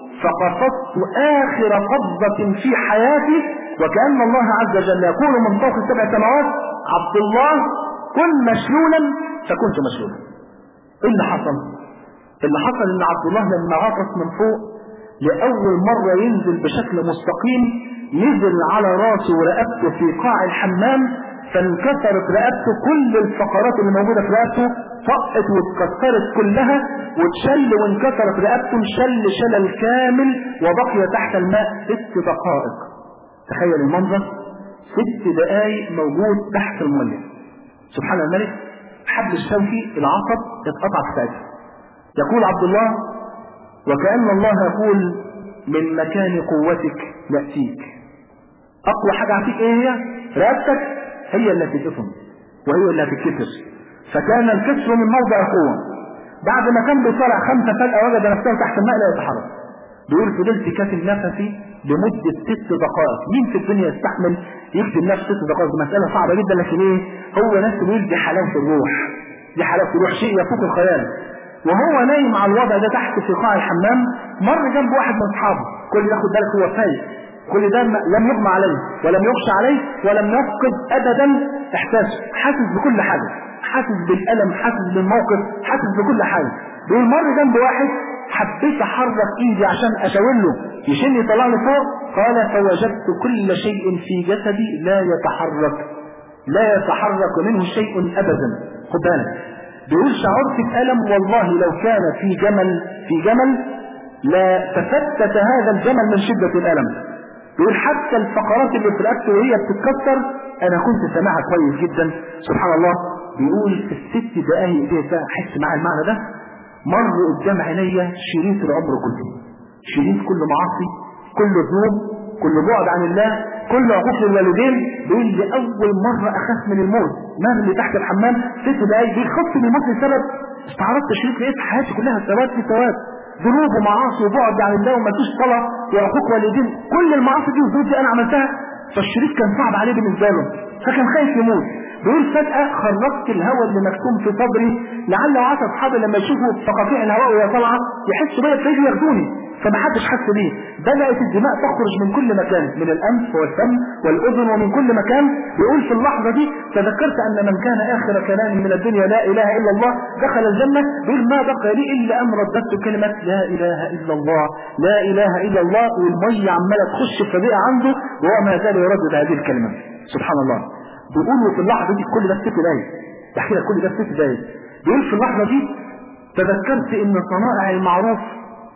فقصدت آخر قبضة في حياتي وكأن الله عز وجل يقول من فوق 7 سماوات عبد الله كن مشلولا فكنت مشلولا. ايه اللي حصل؟ اللي حصل ان عبد الله لما غطس من فوق لأول مرة ينزل بشكل مستقيم، نزل على راسه ورقبته في قاع الحمام، فانكسرت رقبته، كل الفقرات اللي موجودة في رقبته طقت واتكسرت كلها واتشل وانكسرت رقبته، شلل كامل وبقي تحت الماء 6 دقائق. تخيل المنظر، 6 دقائق موجود تحت المية. سبحان الملك، حبل الشوكي العصب اتقطع في ساعته. يقول عبد الله وكأن الله يقول من مكان قوتك نأتيك. أقوى حاجة عطيك ايه هي؟ رقبتك هي التي تفهم وهي التي تكسر. فكان الكسر من موضع قوة. بعد ما كان بيصارع 5 فجأة وجد نفسه تحت الماء لا يتحرك. بيقول فضلت كاتم نفسي لمدة 6 دقائق. مين في الدنيا يستحمل يكتم نفسه 6 دقائق؟ دي مسألة صعبة جدا، لكن ايه؟ هو نفسه بيقول دي حلاوة الروح، دي حلاوة الروح، شيء يفوق الخيال. وهو نايم على الوضع ده تحت في قاع الحمام، مر جنب واحد من اصحابه. كل ده خد بالك هو فايق، كل ده لم يغمى عليه ولم يخشى عليه ولم يفقد ابدا احساسه، حاسس بكل حاجه، حاسس بالالم، حاسس بالموقف، حاسس بكل حاجه. بيقول مر جنب واحد، حبيت احرك ايدي عشان اشاور له يشيلني يطلعني فوق، قال فوجدت كل شيء في جسدي لا يتحرك منه شيء ابدا. خد بالك، بيقول شعرت بألم والله لو كان في جمل لا تفتت هذا الجمل من شدة الألم. بيقول حتى الفقرات اللي في رقبته وهي بتتكسر انا كنت سامعها كويس جدا. سبحان الله. بيقول في ال6 دقائق دي احس معايا المعنى ده، مر قدام عينيا شريط العمر كله، شريط كل معاصي، كل ذنوب، كل بعد عن الله، كل عقوق للوالدين. بيقول لي اول مره اخاف من الموت، نام تحت الحمام 6 دقائق بيخف من الموت لسبب استعرضت شريط لقيت حياتي كلها سواد في سواد، ذنوب ومعاصي وبعد عن الله ومفيش صلاه وعقوق والدين، كل المعاصي دي والذنوب دي انا عملتها. فالشريط كان صعب عليه بالنسبه له، فكان خايف يموت. بيقول فجاه خرجت الهواء اللي مكتوم في صدري، لعل وعسى اصحابي لما يشوفوا فقاقيع الهواء وهي طالعه يحسوا بيا فيجوا ياخدوني، فما حدش حس بيه. بدات الدماء تخرج من كل مكان، من الانف والفم والاذن ومن كل مكان. بيقول في اللحظه دي تذكرت ان من كان اخر كلامي من الدنيا لا اله الا الله دخل الجنه. بيقول ما بقي لي الا ان رددت كلمه لا اله الا الله لا اله الا الله، والميه عماله تخش في الرئه عنده وهو ما زال يردد هذه الكلمه. سبحان الله. بيقولوا في اللحظه دي كل ده 6 دقايق، بحكي لك كل ده 6 دقايق. بيقول في اللحظه دي تذكرت ان صنائع المعروف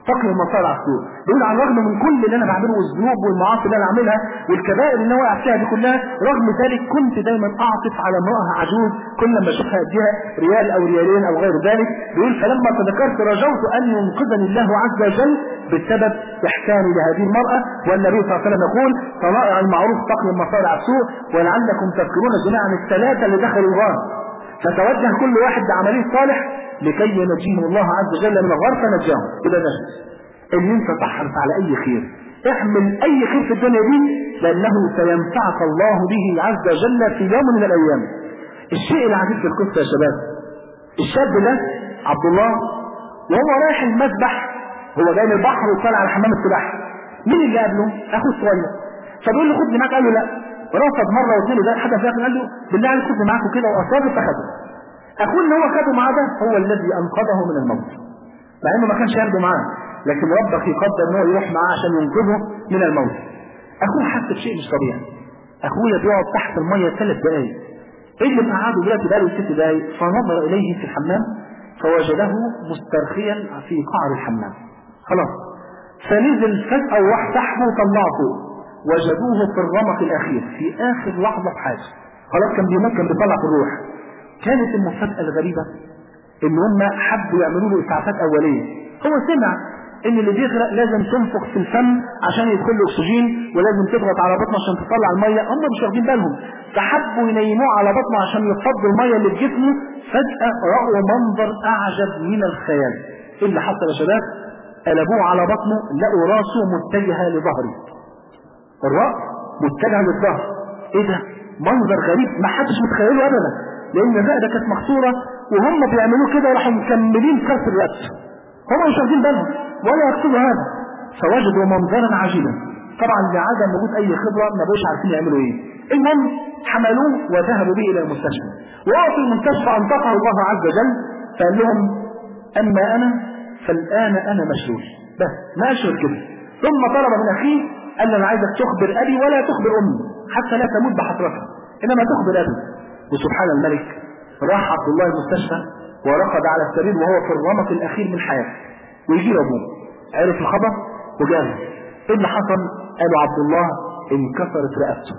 تقي المصارع السوء. بيقول على الرغم من كل اللي انا بعمله والذنوب والمعاصي اللي انا عاملها والكبائر اللي انا واقع فيها دي كلها، رغم ذلك كنت دايما اعطف على امراه عجوز كل ما اشوفها اديها ريال او ريالين او غير ذلك. بيقول فلما تذكرت رجوت ان ينقذني الله عز وجل بسبب احساني لهذه المراه. والنبي صلى الله عليه وسلم يقول صنائع المعروف تقي المصارع السوء. ولعلكم تذكرون جميعا الثلاثه اللي دخلوا الغار، فتوجه كل واحد بعمله صالح لكي ينجيهم الله عز وجل من الغار فنجاهم. كده ده ان انت تحرص على اي خير، اعمل اي خير في الدنيا دي لانه سينفعك الله به عز وجل في يوم من الايام. الشيء العجيب في القصه يا شباب، الشاب ده عبد الله وهو رايح المسبح، هو جاي من البحر وطالع على حمام السباحه، مين اللي قابله؟ اخوه الصغير. فبيقول له خدني معاك، قال له لا. رفض مره واثنين وده حدث لكن قال له بالله عليك خدني معاك وكده، واصر فخده. اخوه اللي هو خده معاه ده هو الذي انقذه من الموت، مع انه ما كانش ياخده معاه، لكن ربك يقدر ان هو يروح معاه عشان ينقذه من الموت. اخوه حس بشيء مش طبيعي، اخويا بيقعد تحت الميه 3 دقائق، ايه اللي مقعده دلوقتي بقاله 6 دقائق؟ فنظر اليه في الحمام فوجده مسترخيا في قعر الحمام. خلاص فنزل فجأة وراح سحبه وطلعه، وجدوه في الرمق الاخير في اخر لحظة في حياته، خلاص كان بيموت، كان بيطلع في الروح. كانت المفاجأة الغريبة ان هم حبوا يعملوا له اسعافات اولية. هو سمع ان اللي بيغرق لازم تنفخ في الفم عشان يدخل له اكسجين، ولازم تضغط على بطنه عشان تطلع الميه، هم مش واخدين بالهم، فحبوا ينيموه على بطنه عشان يفضوا الميه اللي في جسمه. فجأة رأوا منظر اعجب من الخيال. ايه اللي حصل يا شباب؟ قلبوه على بطنه لقوا راسه متجهه لظهره، الراس متجهه للظهر. ايه ده؟ منظر غريب ما حدش متخيله ابدا، لان الرقبه كانت مكسوره وهم بيعملوه كده راحوا مكملين كسر رقبته، هم مش واخدين بالهم ولا يقصدوا هذا. فوجدوا منظرا عجيبا، طبعا لعدم وجود اي خبره ما بقوش عارفين يعملوا ايه. المهم حملوه وذهبوا به الى المستشفى، وهو في المستشفى انطقه الله عز وجل فقال لهم اما انا فالان انا مشلول، بس ما اشعر كده. ثم طلب من اخيه قال له انا عايزك تخبر ابي ولا تخبر امي حتى لا تموت بحسرتها، انما تخبر ابي. وسبحان الملك راح عبد الله المستشفى ورقد على السرير وهو في الرمق الاخير من حياته، ويجي ابوه عرف الخبر وجاله. ايه اللي حصل؟ قالوا عبد الله انكسرت رقبته.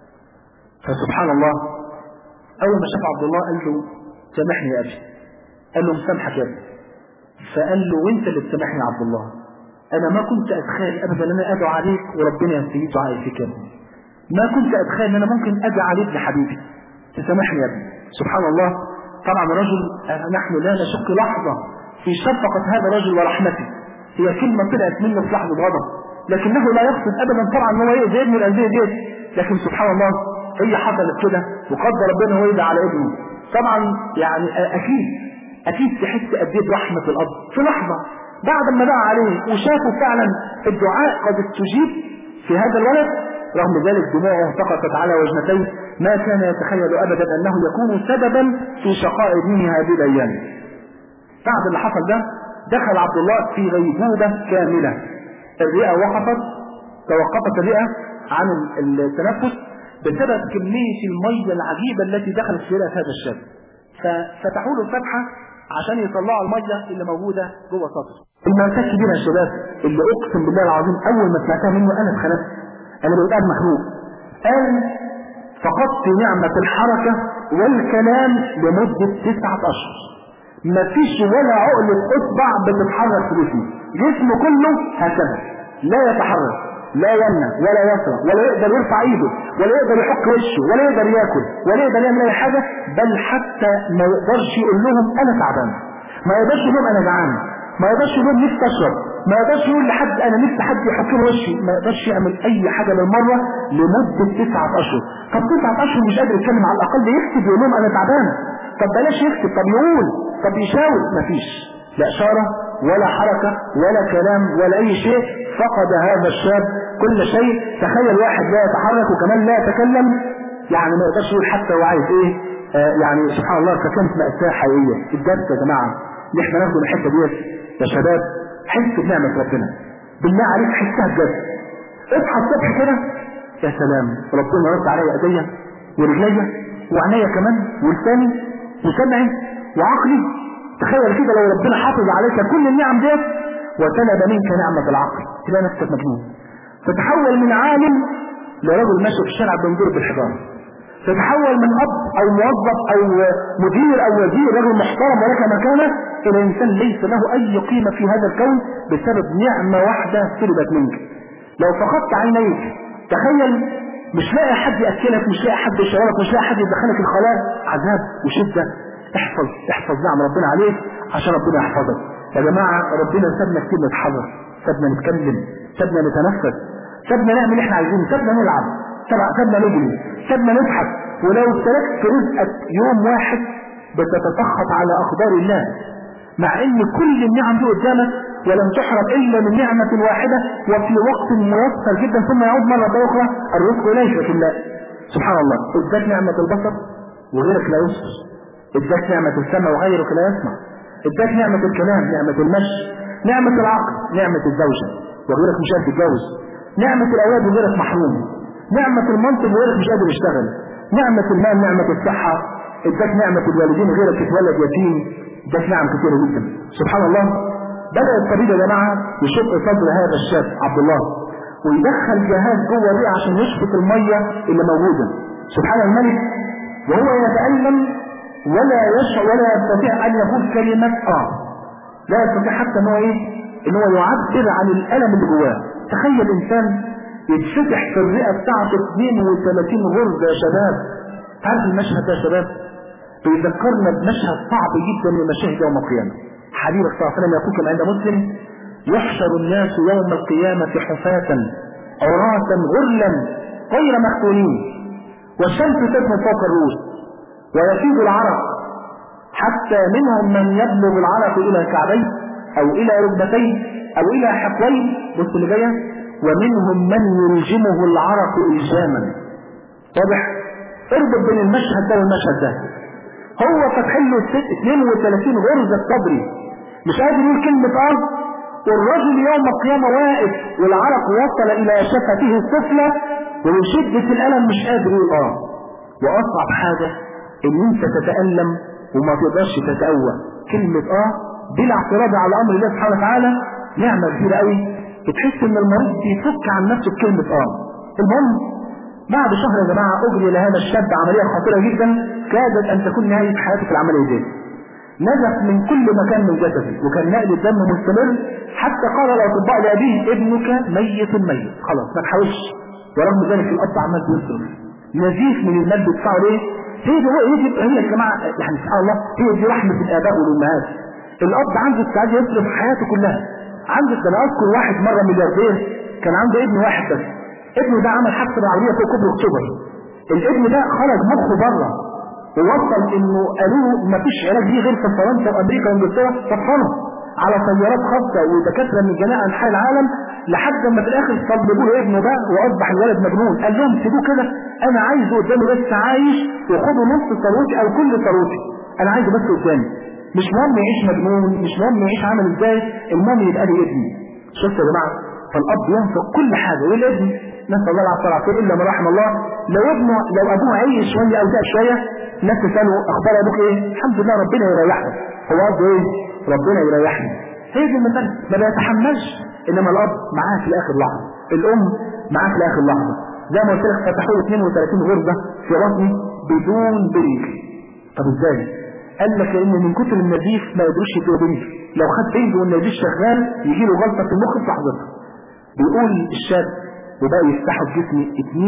فسبحان الله اول ما شاف عبد الله قال له سامحني يا ابي، قال له مسامحك يا ابي. فقال له وانت اللي تسامحني يا عبد الله، انا ما كنت اتخيل ابدا ان انا ادعو عليك وربنا يستجيب دعائي فيك يا ابني، ما كنت اتخيل ان انا ممكن ادعو عليك لحبيبي، تسامحني يا ابني. سبحان الله. طبعا الرجل نحن لا نشك لحظة في شفقة هذا الرجل ورحمته، هي كلمة طلعت منه في لحظة غضب، لكنه لا يقصد ابدا طبعا ان هو يؤذي ابنه الاذية دي، لكن سبحان الله هي حصلت كده وقدر ربنا هو يدعى على ابنه. طبعا يعني اكيد تحس قد ايه برحمة الاب في لحظة بعد ما دعا عليه وشافوا فعلا الدعاء قد استجيب في هذا الولد، رغم ذلك دموعه سقطت على وجنتيه، ما كان يتخيل ابدا انه يكون سببا في شقاء دينه هذه الايام. بعد اللي حصل ده دخل عبد الله في غيبوبة كاملة، الرئة توقفت الرئة عن التنفس بسبب كمية المية العجيبة التي دخلت في رئة هذا الشاب، ففتحوا له فتحة عشان يطلعوا المية اللي موجودة جوه سطره. المأساة كبيرة يا شباب اللي اقسم بالله العظيم اول ما سمعتها منه انا اتخنقت، انا بقيت قاعد مخنوق. قال فقدت نعمة الحركة والكلام لمدة 9 أشهر، مفيش ولا عقلة اصبع بتتحرك في جسمه، جسمه كله هكذا لا يتحرك، لا يمنع ولا يسرع ولا يقدر يرفع ايده ولا يقدر يحك وشه ولا يقدر ياكل ولا يقدر يعمل اي حاجة، بل حتى ما يقدرش يقول لهم انا تعبان، ما يقدرش يقول لهم انا جعان، ما يقدرش يقول نفسي اشرب، ما يقدرش يقول لحد انا نفسي حد يحك له وشي، ما يقدرش يعمل اي حاجة بالمرة لمدة 9 أشهر. طب 9 أشهر مش قادر يتكلم، على الاقل يكتب يقول لهم انا تعبان، طب بلاش يكتب، طب يقول، طب يشاور، مفيش لا اشارة ولا حركة ولا كلام ولا اي شيء. فقد هذا الشاب كل شيء. تخيل واحد لا يتحرك وكمان لا يتكلم، يعني ما يقدرش يقول حتى هو عايز ايه. يعني سبحان الله فكانت مأساة حقيقية. الدرس يا جماعة اللي احنا ناخده من الحتة ديت يا شباب، حس بنعمة ربنا بالله عليك، حسها بجد. اصحى الصبح كده يا سلام ربنا رد عليا ايديا ورجليا وعينيا كمان ولساني وسمعي وعقلي. تخيل كده لو ربنا حافظ عليك كل النعم ديت وسلب منك نعمة العقل، تلاقي نفسك مجنون. تتحول من عالم لرجل ماشي في الشارع بينضرب بالحجارة. تتحول من أب أو موظف أو مدير أو وزير رجل محترم ولك مكانه إلى إنسان ليس له أي قيمة في هذا الكون بسبب نعمة واحدة سلبت منك. لو فقدت عينيك تخيل مش لاقي حد يأكلك، مش لاقي حد يشغلك، مش لاقي حد يدخلك الخلاء، عذاب وشدة. احفظ نعم ربنا عليك عشان ربنا يحفظك. يا جماعة ربنا سابنا كتير نتحرك، سابنا نتكلم، سابنا نتنفس، سابنا نعمل اللي احنا عايزينه، سابنا نلعب، سابنا نجري، سابنا نضحك. ولو اشتركت في رزقك يوم واحد بتتسخط على أقدار الله، مع ان كل النعم دي قدامك ولم تحرم الا من نعمة واحدة وفي وقت ميسر جدا ثم يعود مرة اخرى الرزق اليك في الله. سبحان الله، اداك نعمة البصر وغيرك لا يبصر، اداك نعمة السمع وغيرك لا يسمع، اداك نعمة الكلام، نعمة المشي، نعمة العقل، نعمة الزوجة وغيرك مش قادر يتجوز، نعمة الاولاد وغيرك محروم، نعمة المنصب وغيرك مش قادر يشتغل، نعمة المال، نعمة الصحة، اداك نعمة الوالدين وغيرك يتولد يتيم، اداك نعم كثيرة جدا. سبحان الله. بدأ الطبيب يا جماعة يشق صدر هذا الشاب عبد الله ويدخل جهاز جوه الرئة عشان يشفط المية اللي موجودة. سبحان الملك، وهو يتألم ولا يشعر ولا يستطيع ان يقول كلمة لا يستطيع حتى ان هو ان هو يعبر عن الألم اللي جواه. تخيل انسان يتفتح في الرئة بتاعته 32 غرزة يا شباب. عارف المشهد ده يا شباب؟ بيذكرنا بمشهد صعب جدا من مشاهد يوم القيامة. حبيب صلى الله عليه وسلم يقول كما عند مسلم: يحشر الناس يوم القيامة حفاة عراة غرلا غير مختونين، والشمس تدنو فوق الرؤوس ويفيض العرق حتى منهم من يبلغ العرق الى كعبيه او الى ركبتيه او الى حقويه. بص اللي جايه: ومنهم من يلجمه العرق الجاما. واضح؟ اربط بين المشهد ده والمشهد ده. هو فتح له 32 غرزة صدري مش قادر يقول كلمة والرجل يوم القيامة واقف والعرق وصل الى شفته السفلى ومن شدة الألم مش قادر يقول واصعب حاجة ان انت تتألم وما تقدرش تتقوى. كلمة بلا اعتراض على امر الله سبحانه وتعالى نعمة كبيرة قوي. بتحس ان المريض بيفك عن نفسه بكلمة المهم بعد شهر يا جماعة اجري لهذا الشاب عملية خطيرة جدا كادت ان تكون نهاية حياته في العملية دي. نزف من كل مكان من جسده وكان نقل الدم مستمر حتى قال الاطباء لابيه: ابنك ميت خلاص ما تحاولش. ورغم ذلك الاب عمال بيصرف نزيف من المال بيدفعه ليه؟ هي يا جماعة يعني سبحان الله، هي دي رحمة الاباء والامهات. الاب عنده استعداد يصرف حياته كلها. عنده انا اذكر واحد مرة ملياردير كان عنده ابن واحد بس. ابنه ده عمل حادثة بالعربية فوق كوبري اكتوبر. الابن ده خرج مخه بره ووصل انه قالوا ما فيش علاج ليه غير في فرنسا وامريكا وانجلترا، فطحنوا على سيارات خاصة ودكاترة من جميع انحاء العالم لحد ما في الاخر طلبوا له ابنه ده واصبح الولد مجنون. قال لهم سيبوه كده، انا عايزه قدامي بس عايش وخدوا نص ثروتي او كل ثروتي، انا عايزه بس قدامي، مش مهم يعيش مجنون، مش مهم يعيش عامل ازاي، المهم يبقى لي ابني. شفتوا يا جماعه؟ فالاب ينفق كل حاجه والابن نسال الله العافيه الا من رحم الله. لو ابوه عيش شويه او تعب شويه الناس تساله اخبار ابوك ايه؟ الحمد لله ربنا يريحه. هو قصده ايه؟ ربنا يريحني. هي دي المثل، ما بيتحملش. انما الاب معاه في اخر لحظه، الام معاه في اخر لحظه. زي ما قلت لك فتحوا 32 غرزه في بطني بدون بريق. طب ازاي؟ قال لك لان من كتر النزيف ما يقدرش يديه بريق، لو خد بنج والنزيف شغال يجي له غلطه في المخ في لحظتها. بيقول الشاب وبقى يفتحوا في جسمي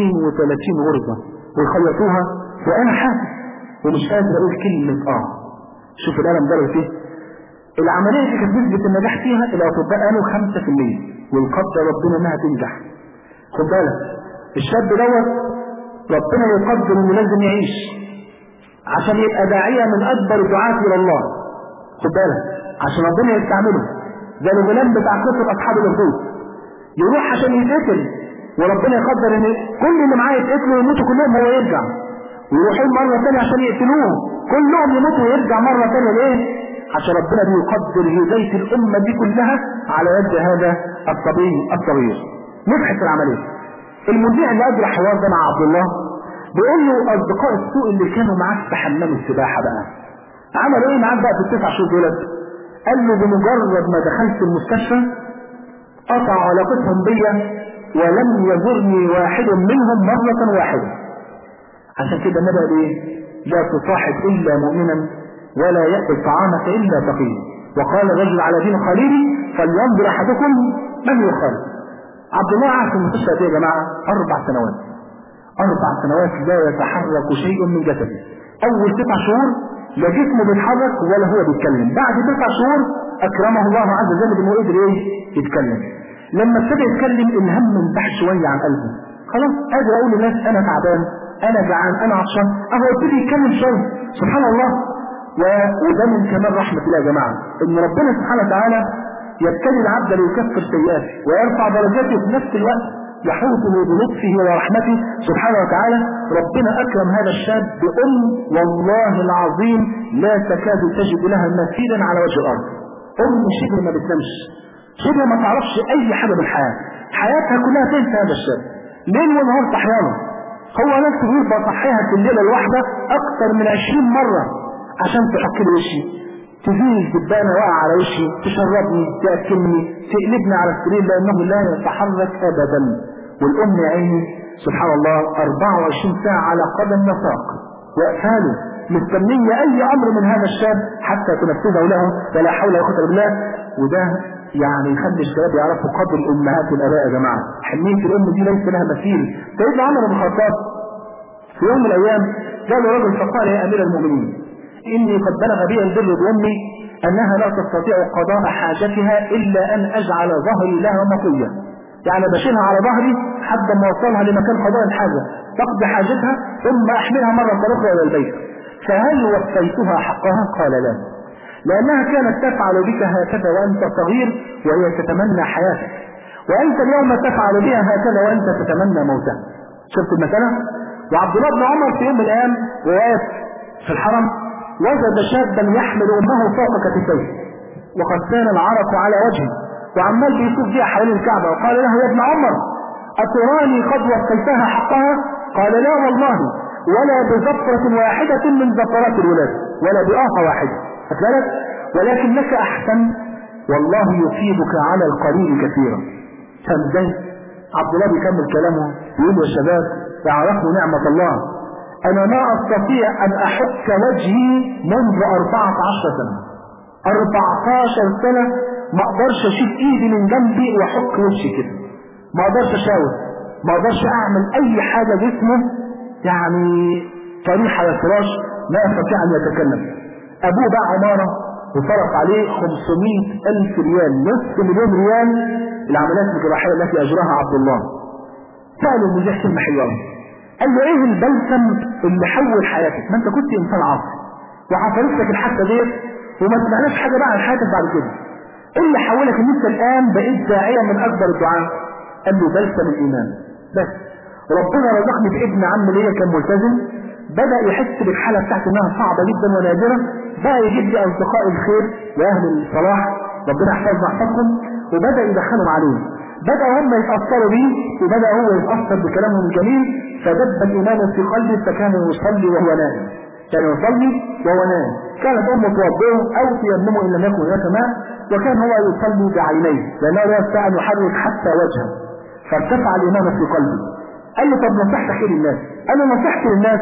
32 غرزه ويخيطوها وانا حاسس ومش قادر اقول كلمه شوف الالم ده فيه. العمليه دي كانت نسبه النجاح فيها الاطباء قالوا 5% والقدر ربنا انها تنجح. خد بالك الشاب دوت ربنا يقدر انه لازم يعيش عشان يبقى داعيه من اكبر دعاة الى الله. خد بالك عشان ربنا يستعمله زي الغلام بتاع قصه اصحاب الاخدود، يروح عشان يتقتل وربنا يقدر ان كل اللي معاه يتقتلوا ويموتوا كلهم هو يرجع، ويروحوا مرة ثانية عشان يقتلوه كلهم يموتوا ويرجع مرة ثانية. ليه؟ عشان ربنا بيقدر هداية الأمة دي كلها على يد هذا الصبي الصغير. نبحث العملية. المذيع اللي أجرى حوار ده مع عبد الله بيقول له أصدقاء السوء اللي كانوا معاك في حمام السباحة بقى عملوا إيه معاك بقى في ال9 شهور دولت؟ قال له بمجرد ما دخلت المستشفى قطع علاقتهم بيا ولم يزرني واحد منهم مرة واحدة. عشان كده النبي قال ايه؟ لا تصاحب الا مؤمنا ولا يأكل طعامك الا تقي. وقال الرجل على دين خليلي فلينظر احدكم من يخالف. عبد الله قعد في المستشفى دي يا جماعه 4 سنوات. 4 سنوات لا يتحرك شيء من جسده. اول 9 شهور لا جسمه بيتحرك ولا هو بيتكلم. بعد 9 شهور اكرمه الله عز وجل بانه قدر ايه؟ يتكلم. لما ابتدى يتكلم الهم انبح شويه عن قلبه. خلاص قادر اقول للناس انا تعبان، انا جعان، انا عطشان. اهو ابتدي يتكلم شويه. سبحان الله. وده من كمال رحمه الله يا جماعه ان ربنا سبحانه وتعالى يبتلي العبد ليكفر سيئاته ويرفع درجاته في نفس الوقت يحوطه بلطفه ورحمته سبحانه وتعالى. ربنا اكرم هذا الشاب بأم والله العظيم لا تكاد تجد لها مثيلا على وجه الارض. ام شبه ما بتنامش، شبه ما تعرفش اي حاجه بالحياه، حياتها كلها تنسى هذا الشاب ليل ونهار صحيانه. هو نفسه يبقى صحيها في الليله الواحده اكثر من 20 مره عشان تحك لي وشي، تزيل الدبانه وقع على وشي، تشربني، تاكلني، تقلبني على السرير لانه لا يتحرك ابدا. والام يا عيني سبحان الله 24 ساعه على قدم وساق واقفاله مستنيه اي امر من هذا الشاب حتى تنفذه له ولا حول ولا قوه الا بالله. وده يعني يخلي الشباب يعرفوا قدر الامهات والاباء يا جماعه. حنيه الام دي ليس لها مثيل. سيدنا عمر بن الخطاب في يوم من الايام جاء له رجل فقال يا امير المؤمنين اني قد بلغ بي البر بامي انها لا تستطيع قضاء حاجتها الا ان اجعل ظهري لها مطيه، يعني بشيلها على ظهري حتى ما اوصلها لمكان قضاء الحاجه تقضي حاجتها ثم احملها مره اخرى الى البيت، فهل وفيتها حقها؟ قال لا، لانها كانت تفعل بك هكذا وانت صغير وهي تتمنى حياتك، وانت اليوم تفعل بها هكذا وانت تتمنى موتها. شفت المساله؟ وعبد الله بن عمر في يوم من الايام وواقف في الحرم وجد شابا يحمل امه فوق كتفيه وقد كان العرق على وجهه وعمال بيشوف بيها حوالين الكعبه، وقال له يا ابن عمر اتراني قد وفيتها حقها؟ قال لا والله ولا بزفرة واحدة من زفرات الولاد ولا بآخة واحدة، فكذلك ولكنك احسن والله يفيدك على القليل كثيرا. فهم ازاي؟ عبد الله بيكمل كلامه يقول يا شباب اعرفوا نعمة الله، انا ما استطيع ان احك وجهي منذ 14 سنة. 14 سنة ما اقدرش اشيل ايدي من جنبي واحك وشي كده، ما اقدرش اشاور، ما اقدرش اعمل اي حاجة جسمه يعني طريحة يا فراش لا يستطيع ان يتكلم. ابوه باع عمارة وصرف عليه 500,000 ريال، نصف مليون ريال العمليات الجراحية التي اجراها عبد الله. سأله المذيع كلمة حلوة، قال له ايه البلسم اللي حول حياتك؟ ما انت كنت انسان عاصي وحصلت لك الحادثه ديت وما سمعناش حاجه بقى عن حياتك بعد كده، ايه اللي حولك ان انت الان بقيت داعيه من اكبر الدعاء؟ قال له بلسم الايمان. بس ربنا رزقني بابن عم ليا كان ملتزم، بدا يحس بالحاله بتاعته انها صعبه جدا ونادره، بقى يجيب لي اصدقاء الخير واهل الصلاح ربنا يحفظنا يحفظهم وبدا يدخلهم عليه، بدأ هم يتأثروا بيه وبدأ هو يتأثر بكلامهم الجميل، فدب الإيمان في قلبه فكان يصلي وهو نائم، كان يصلي وهو نائم، كانت أمه توضعه أو تيممه إن لم يكن هناك ماء، وكان هو يصلي بعينيه لأنه لا يستطيع أن يحرك حتى وجهه، فارتفع الإيمان في قلبه. قال له طب نصيحتك إيه للناس؟ قال له نصيحتي للناس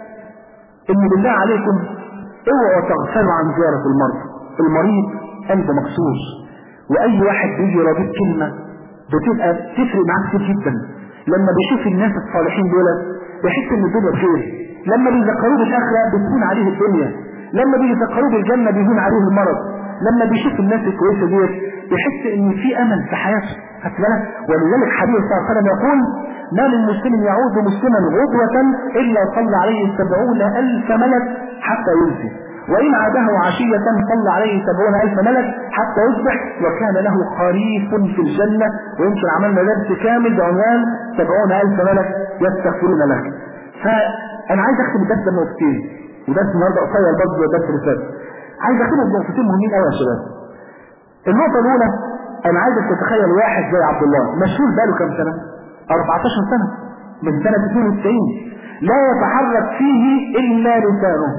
إن بالله عليكم اوعوا تغفلوا عن زيارة المريض قلبه مكسور، وأي واحد بيجي يراضيك كلمة بتبقى تفرق معاه كتير جدا. لما بيشوف الناس الصالحين دول بيحس ان الدنيا بخير، لما بيذكروه بالاخره بتهون عليه الدنيا، لما بيذكروه بالجنه بيهون عليه المرض، لما بيشوف الناس الكويسه ديت بيحس ان في امل في حياته. بالك؟ ولذلك حبيب صلى الله عليه وسلم يقول ما من مسلم يعود مسلما غدوه الا صلى عليه 70,000 ملك حتى يمسي، وإن عاده عشية صلى عليه 70,000 ملك حتى يصبح وكان له خريف في الجنة. ويمكن عملنا درس كامل بعنوان 70,000 ملك يستغفرون لك. فأنا عايز أختم الدرس بنقطتين، ودرس النهارده قصير برضه ودرس رسالة. عايز أختم بنقطتين مهمين قوي يا شباب. النقطة الأولى أنا عايزك تتخيل واحد زي عبد الله مشهور بقاله كام سنة؟ 14 سنة من سنة 92 لا يتحرك فيه إلا لسانه،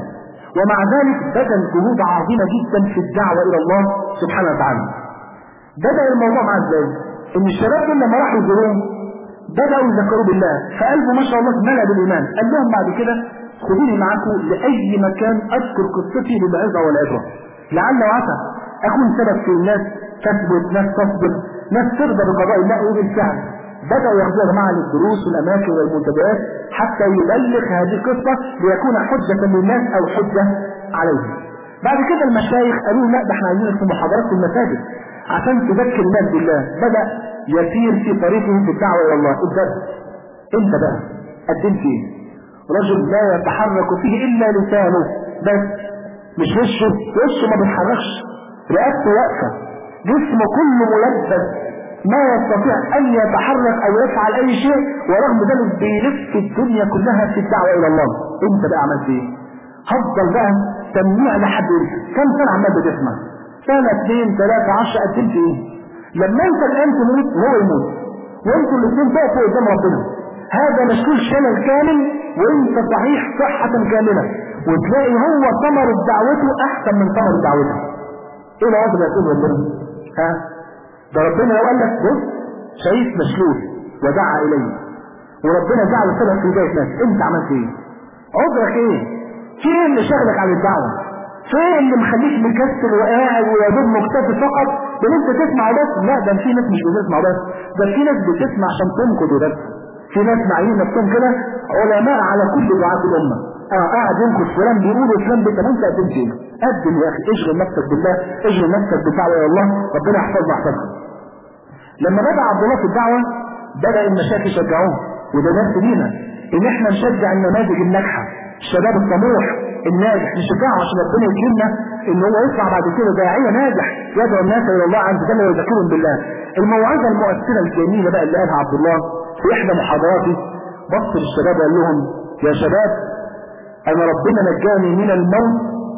ومع ذلك بذل جهود عظيمة جدا في الدعوة إلى الله سبحانه وتعالى. بدأ الموضوع مع ازاي؟ إن الشباب لما راحوا يزوروهم بدأوا يذكروا بالله، فقلبه ما شاء الله ملأ بالإيمان. قال لهم بعد كده خذوني معكم لأي مكان أذكر قصتي للعظة والعبرة، لعل وعسى أكون سبب في الناس تثبت، ناس تصبر، ناس ترضى بقضاء الله وبالفعل. بدأوا ياخذوها يا جماعة للدروس والأماكن والمنتديات حتى يبلغ هذه القصة ليكون حجة للناس أو حجة عليهم. بعد كده المشايخ قالوا لا ده احنا عايزينك في محاضرات في المساجد عشان تذكر الناس بالله. بدأ يسير في طريقه في الدعوة إلى الله. انت بقى قدمت ايه؟ رجل لا يتحرك فيه إلا لسانه بس، مش وشه ما بيتحركش، رقبته واقفة، جسمه كله ملبس، ما يستطيع أن يتحرك أو يفعل أي شيء، ورغم ذلك بيلف الدنيا كلها في الدعوة إلى الله. انت بقى عملت ايه؟ هفضل بقى تمنيع لحد انت كم سنة عمال بتسمع؟ سنة 2 3 10 قدمت ايه؟ لما انت الآن تموت وهو يموت وانتوا الاثنين تقفوا قدام ربنا، هذا مشكول شلل كامل وانت صحيح صحة كاملة، وتلاقي هو ثمر دعوته احسن من ثمر دعوته. ايه الوضع اللي هتقول ربنا؟ ده ربنا لو قال لك بص شايف مشلول ودعا اليه وربنا جعل سبب في بداية ناس، انت عملت ايه؟ عذرك ايه؟ ايه اللي شغلك عن الدعوة؟ ايه اللي مخليك مكسر وقاعد ويدوب مكتفي فقط بان انت تسمع بس؟ لا ده في ناس مش بتسمع بس، ده في ناس بتسمع عشان تنقد بس. في ناس معين نفسهم كده علماء على كل دعاة الامة، قاعد ينقد فلان بيقول وفلان بيقول. انت قدمت ايه؟ قدم يا اخي، اشغل نفسك بالله، اشغل نفسك بالدعوة الى الله، ربنا يحفظنا ويحفظك. لما بدأ عبد الله في الدعوة بدأ المشايخ يشجعوه، وده درس لينا ان احنا نشجع النماذج الناجحة، الشباب الطموح الناجح نشجعه عشان ربنا يكرمنا ان هو يطلع بعد كده داعية ناجح يدعو الناس الى الله عز وجل ويذكرهم بالله. الموعظة المؤثرة الجميلة بقى اللي قالها عبد الله في احدى محاضراته، بص للشباب وقال لهم يا شباب انا ربنا نجاني من الموت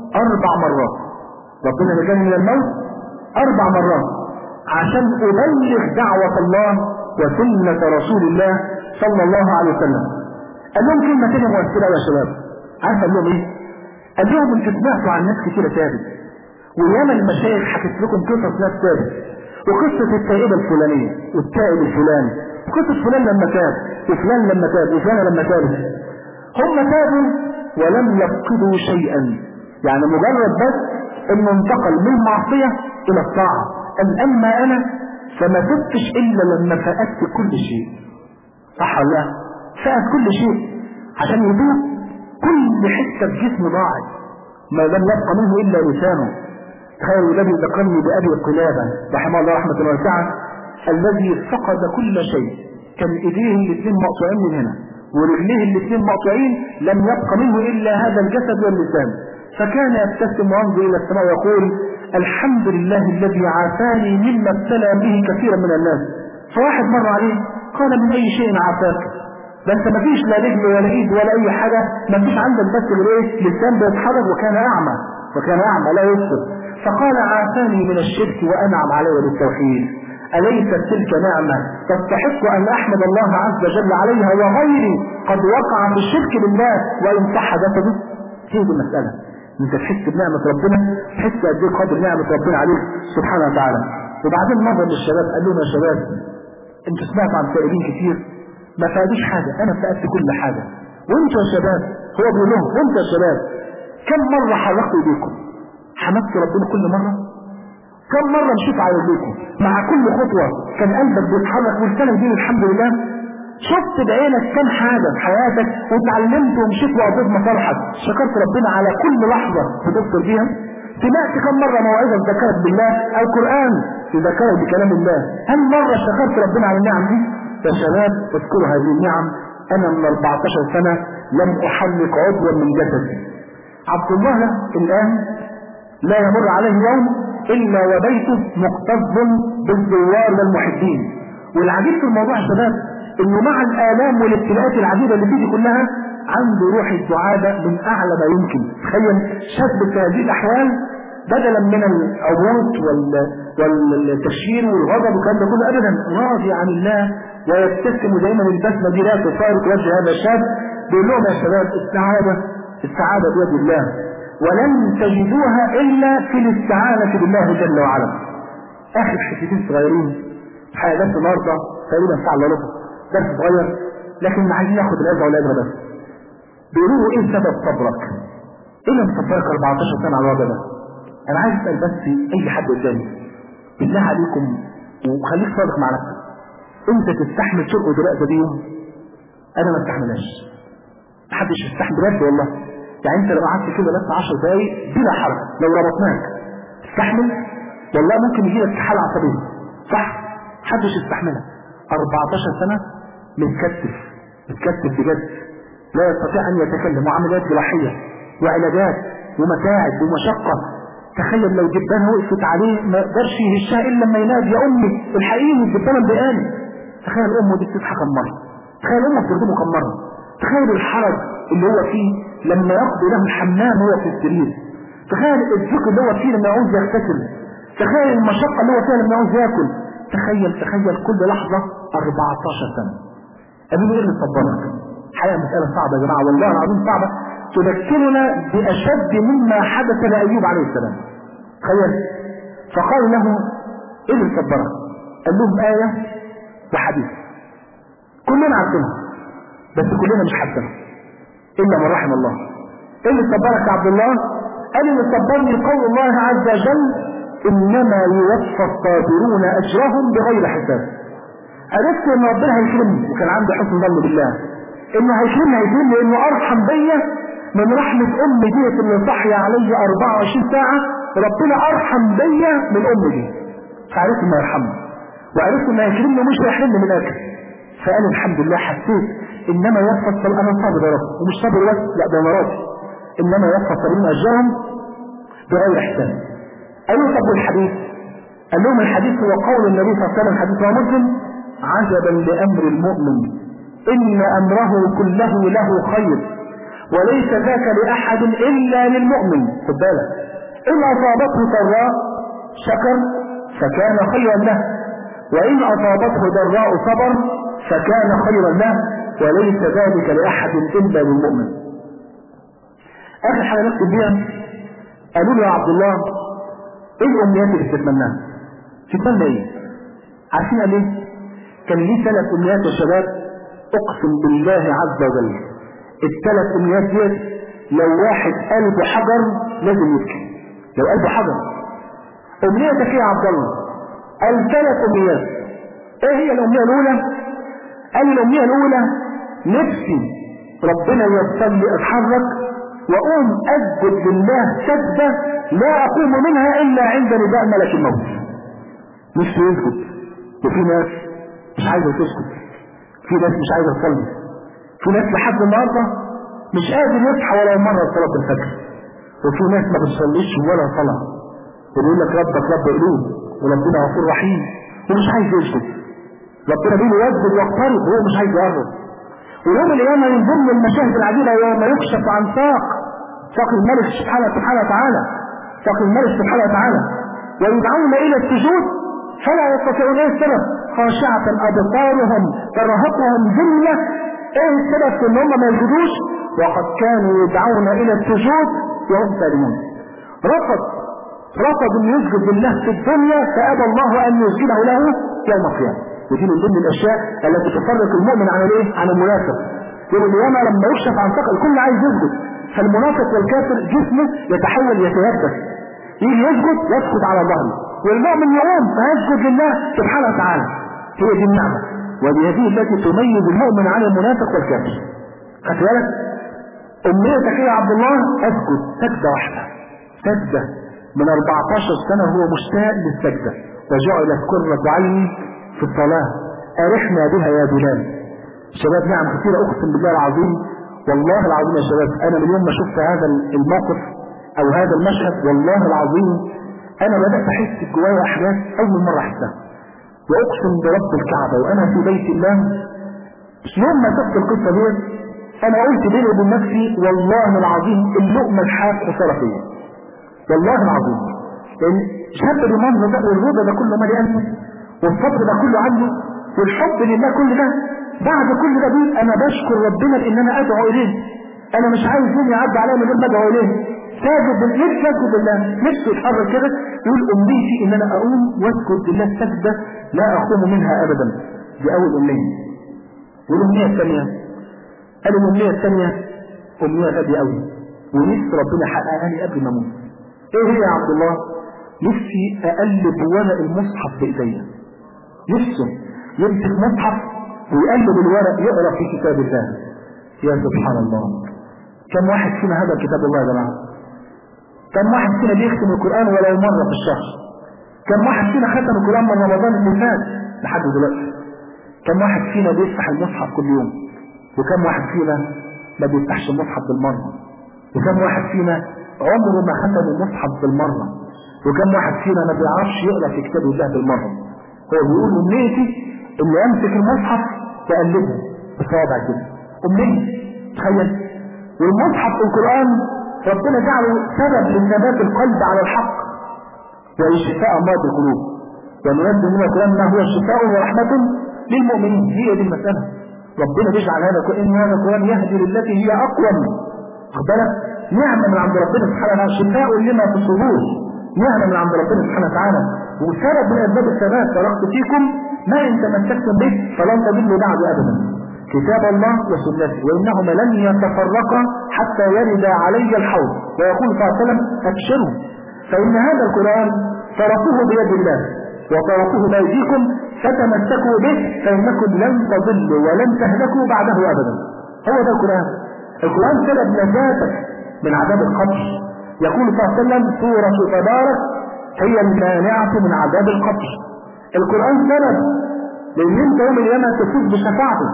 4 مرات، ربنا نجاني من الموت 4 مرات عشان أبلغ دعوة الله وسنة رسول الله صلى الله عليه وسلم. قال لهم كلمة كده مؤثرة يا شباب، عارف قال لهم ايه؟ قال لهم انتوا سمعتوا عن ناس كتيرة تابت، وياما المشايخ حكت لكم قصص ناس تابت، وقصة التائبة الفلانية والتائب الفلاني، وقصة فلان لما تاب وفلان لما تاب وفلان لما تاب. هم تابوا ولم يفقدوا شيئا، يعني مجرد بس انه انتقل من معصية الى الطاعة. قال اما انا فما تبتش الا لما فقدت كل شيء. صح ولا لا؟ فقد كل شيء عشان يدوق كل حتة في جسمه ضاعت، ما لم يبقى منه الا لسانه. تخيل الذي ذكرني بأبي قلابة رحمه الله رحمة واسعة، الذي فقد كل شيء، كان ايديه الاثنين مقطوعين من هنا ورجليه الاثنين مقطوعين، لم يبقى منه الا هذا الجسد واللسان، فكان يبتسم وينظر الى السماء ويقول الحمد لله الذي عافاني مما ابتلى به كثيرا من الناس. فواحد مر عليه قال من اي شيء عافاك؟ ده انت مفيش لا رجل ولا ايد ولا اي حاجه، مفيش عندك بس الايه؟ لسان بيتحرك، وكان اعمى لا يبصر. فقال عافاني من الشرك وانعم علي بالتوحيد، اليست تلك نعمه تستحق ان احمد الله عز وجل عليها وغيري قد وقع في الشرك بالله وان صح جسده؟ هي دي المساله، انت تحس بنعمه ربنا، تحس قد ايه قدر نعمه ربنا عليك سبحانه وتعالى. وبعدين نظر للشباب قال لهم يا شباب انتوا سمعتوا عن سائلين كتير ما فادوش حاجه، انا فقدت كل حاجه. وانتوا يا شباب، هو بيقول لهم وانتوا يا شباب كم مره حركتوا ايديكم؟ حمدتوا ربنا كل مره؟ كم مره مشيت على ايديكم؟ مع كل خطوه كان قلبك بيتحرك والسنه دي الحمد لله؟ شفت بعينك كم حاجة في حياتك وتعلمت ومشيت وقضيت مصالحك، شكرت ربنا على كل لحظة بتذكر فيها؟ سمعت كم مرة موعظة ذكرت بالله؟ القرآن يذكرك بكلام الله؟ هل مرة شكرت ربنا على النعم دي؟ يا شباب اذكروا هذه النعم. انا من 14 سنة لم احرك عضوا من جسدي. عبد الله الان لا يمر عليه يوم الا وبيته مكتظ بالزوار والمحبين. والعجيب في الموضوع يا شباب انه مع الالام والابتلاءات العديدة اللي فيه كلها عنده روح السعادة من اعلى ما يمكن. تخيل شاب في هذه الاحوال بدلا من العبوط والتشهير والغضب والكلام ده كله ابدا راضي عن الله ويبتسم دائما. البسمه دي لا تفارق وجه هذا الشاب. بيقول لهم يا شباب السعاده بيد الله، ولن تجدوها إلا في الاستعانة بالله جل وعلا. آخر حتتين صغيرين حاجة درس النهارده تقريبا ساعة الا ربع، درس صغير لكن عايزين ناخد العزة والعبرة بس. بيقولوا ايه سبب صبرك؟ ايه اللي مصبرك 14 سنة على الوضع ده؟ انا عايز اسأل بس اي حد قدامي بالله عليكم وخليك صادق مع نفسك، انت تستحمل شرق ودراء دي يوم؟ انا ما استحملهاش، محدش يستحمل بجد والله. يعني انت لو قعدت كده بس 10 دقايق بلا حرج لو ربطناك تستحمل؟ والله ممكن يجيلك حالة عصبية، صح؟ محدش يستحملها. 14 سنة متكتف بجد، لا يستطيع ان يتكلم، وعمليات جراحية وعلاجات ومتاعب ومشقة. تخيل لو جبانه وقفت عليه ما يقدرش يهشها الا لما ينادي يا امي الحقيقي الجبانه مضايقاني. تخيل امه دي بتصحى كم مره، تخيل امه بتخدمه كم مره، تخيل الحرج اللي هو فيه لما يقضي له الحمام وهو في السرير، تخيل الضيق اللي هو فيه لما يعوز يغتسل، تخيل المشقه اللي هو فيها لما يعوز ياكل، تخيل كل لحظه 14 سنه. قالوا له ايه اللي صبرك؟ الحقيقه مساله صعبه يا جماعه والله العظيم صعبه، تذكرنا بأشد مما حدث لأيوب عليه السلام. تخيل. فقال له ايه اللي صبرك؟ قال لهم آية وحديث كلنا عارفينها بس كلنا مش حاسينها إلا من رحم الله. ايه اللي صبرك يا عبد الله؟ قال اللي صبرني قول الله عز وجل إنما يوفى الصابرون أجرهم بغير حساب. عرفت ان ربنا هيكرمني وكان عندي حسن ظن بالله انه هيكرمني لانه ارحم بيا من رحمة امي ديت اللي صحية علي 24 ساعة. ربنا ارحم بيا من امي دي، فعرفت انه يرحمني وعرفت انه هيكرمني ومش هيحرمني من الاكل. فقال الحمد لله حسيت انما يوفى الصابرون، انا صابر يا رب ومش صابر بس لا ده مراتي، انما يوفى الصابرون اجرهم بغير حساب. قالوا طب والحديث؟ قال لهم الحديث هو قول النبي صلى الله عليه وسلم، حديث رواه مسلم: عجبا لامر المؤمن ان امره كله له خير وليس ذاك لاحد الا للمؤمن. خد بالك، ان اصابته ضراء شكر فكان خيرا له، وان اصابته ضراء صبر فكان خيرا له، وليس ذلك لاحد الا للمؤمن. اخر حاجه نختم بيها، قالوا له يا عبد الله ايه الامنيات اللي بتتمناها؟ تتمنى ايه؟ عارفين قال ايه؟ كان ليه 3 امنيات يا شباب، اقسم بالله عز وجل ال3 امنيات ديت لو واحد قلبه حجر لازم يبكي. لو قلبه حجر. امنيتك ايه يا عبد الله؟ قال 3 امنيات. ايه هي الامنيه الاولى؟ قال الامنيه الاولى نفسي ربنا ييسر لي اتحرك واقوم اسجد لله سجده لا اقوم منها الا عند نداء ملك الموت. نفسي يسجد، وفي ناس مش عايزه تسجد، في ناس مش عايزه تصلي، في ناس لحد النهارده مش قادر يصحى ولا مره صلاه الفجر، وفي ناس ما بتصليش ولا صلاه، ويقول لك ربك رب قلوب وربنا غفور رحيم ومش عايز يسجد. ربنا بيقول يسجد واقترب وهو مش عايز يقرب. ويوم القيامه من ضمن المشاهد العجيبه يوم يكشف عن ساق الملك سبحانه وتعالى، ساق الملك سبحانه وتعالى، ويدعون الى السجود فلا يستطيعون. ايه السبب؟ خاشعة ابصارهم ترهقهم ذلة. ايه السبب في ان هم ما يسجدوش؟ وقد كانوا يدعون الى السجود وهم سالمون. رفض ان يسجد لله في الدنيا فابى الله ان يسجده له يوم القيامة. ودي من ضمن الاشياء التي تفرق المؤمن عن الايه؟ عن المنافق. يوم القيامة لما يكشف عن ساق الكل عايز يسجد، فالمنافق والكافر جسمه يتحول يتيبس، يجي يسجد على ظهره، والمؤمن يقوم فيسجد لله سبحانه وتعالى. هي دي النعمة، وهذه التي تميز المؤمن عن المنافق والكافر. خدت بالك؟ امنيتك ايه يا عبد الله؟ اسجد سجدة واحدة، سجدة من 14 سنة هو مشتاق للسجدة. وجعلت قرة عيني في الصلاة ارحنا بها يا بلال. شباب نعم كثيرة اقسم بالله العظيم، والله العظيم يا شباب، انا من يوم ما شفت هذا الموقف او هذا المشهد والله العظيم انا بدأت احس جوايا احداث اول مرة احسها. واقسم برب الكعبة وانا في بيت الله يوم ما شفت القصة دي انا قلت بيني وبين نفسي والله العظيم اللقمة الحاق خسارة فيا والله العظيم. لان شاب بالمنظر ده والرضا ده كله مالي قلبي والصبر ده كله عنه والحب لله كل ده، بعد كل ده انا بشكر ربنا بان انا ادعو اليه. انا مش عايز يوم يعدي عليا من غير ما ادعو اليه. ساجد لله نفسه يتحرك كده، يقول أمنيتي إن أنا أقوم واسجد لله سجدة لا أقوم منها أبدا. دي أول أمنية. والأمنية الثانية، قال الأمنية الثانية أمنية غالية قوي ونفسي ربنا حققها لي قبل ما أموت. إيه هي يا عبد الله؟ نفسي أقلب ورق المصحف بإيديا. نفسه يمسك مصحف ويقلب الورق يقرأ في كتاب الله. يا سبحان الله، كم واحد فينا هذا كتاب الله يا جماعة؟ كم واحد فينا بيختم القرآن ولو مرة في الشهر؟ كم واحد فينا ختم القرآن من رمضان اللي فات لحد دلوقتي؟ كم واحد فينا بيفتح المصحف كل يوم؟ وكم واحد فينا ما بيفتحش المصحف بالمرة؟ وكم واحد فينا عمره ما ختم المصحف بالمرة؟ وكم واحد فينا ما بيعرفش يقرأ في كتاب الله بالمرة؟ هو بيقول أمنيتي اللي أمسك المصحف وأقلبه بصوابع كده. أمنية، تخيل. والمصحف في القرآن ربنا جعله سبب لثبات القلب على الحق وشفاء أمراض القلوب، وننزل من القرآن ما هو شفاء ورحمة للمؤمنين. هي دي المسألة. ربنا بيجعل هذا القرآن يهدي للتي هي أقوم. خد بالك، نعمة من عند ربنا سبحانه وتعالى، شفاء لما في الصدور، نعمة من عند ربنا سبحانه وتعالى، وسبب من أسباب الثبات. تركت فيكم ما إن تمسكتم به فلن تضلوا بعد أبدا، كتاب الله وسنته، وإنهما لن يتفرقا حتى يرد علي الحوض. ويقول صلى الله عليه وسلم أبشروا فإن هذا القرآن طرفه بيد الله وطرفه بأيديكم فتمسكوا به فإنكم لن تضلوا ولن تهلكوا بعده أبدا. هو ده القرآن. القرآن سبب نجاتك من عذاب القبر. يقول صلى الله عليه وسلم سورة تبارك هي المانعة من عذاب القبر. القرآن سبب لأن انت يوم القيامة تفوز بشفاعته.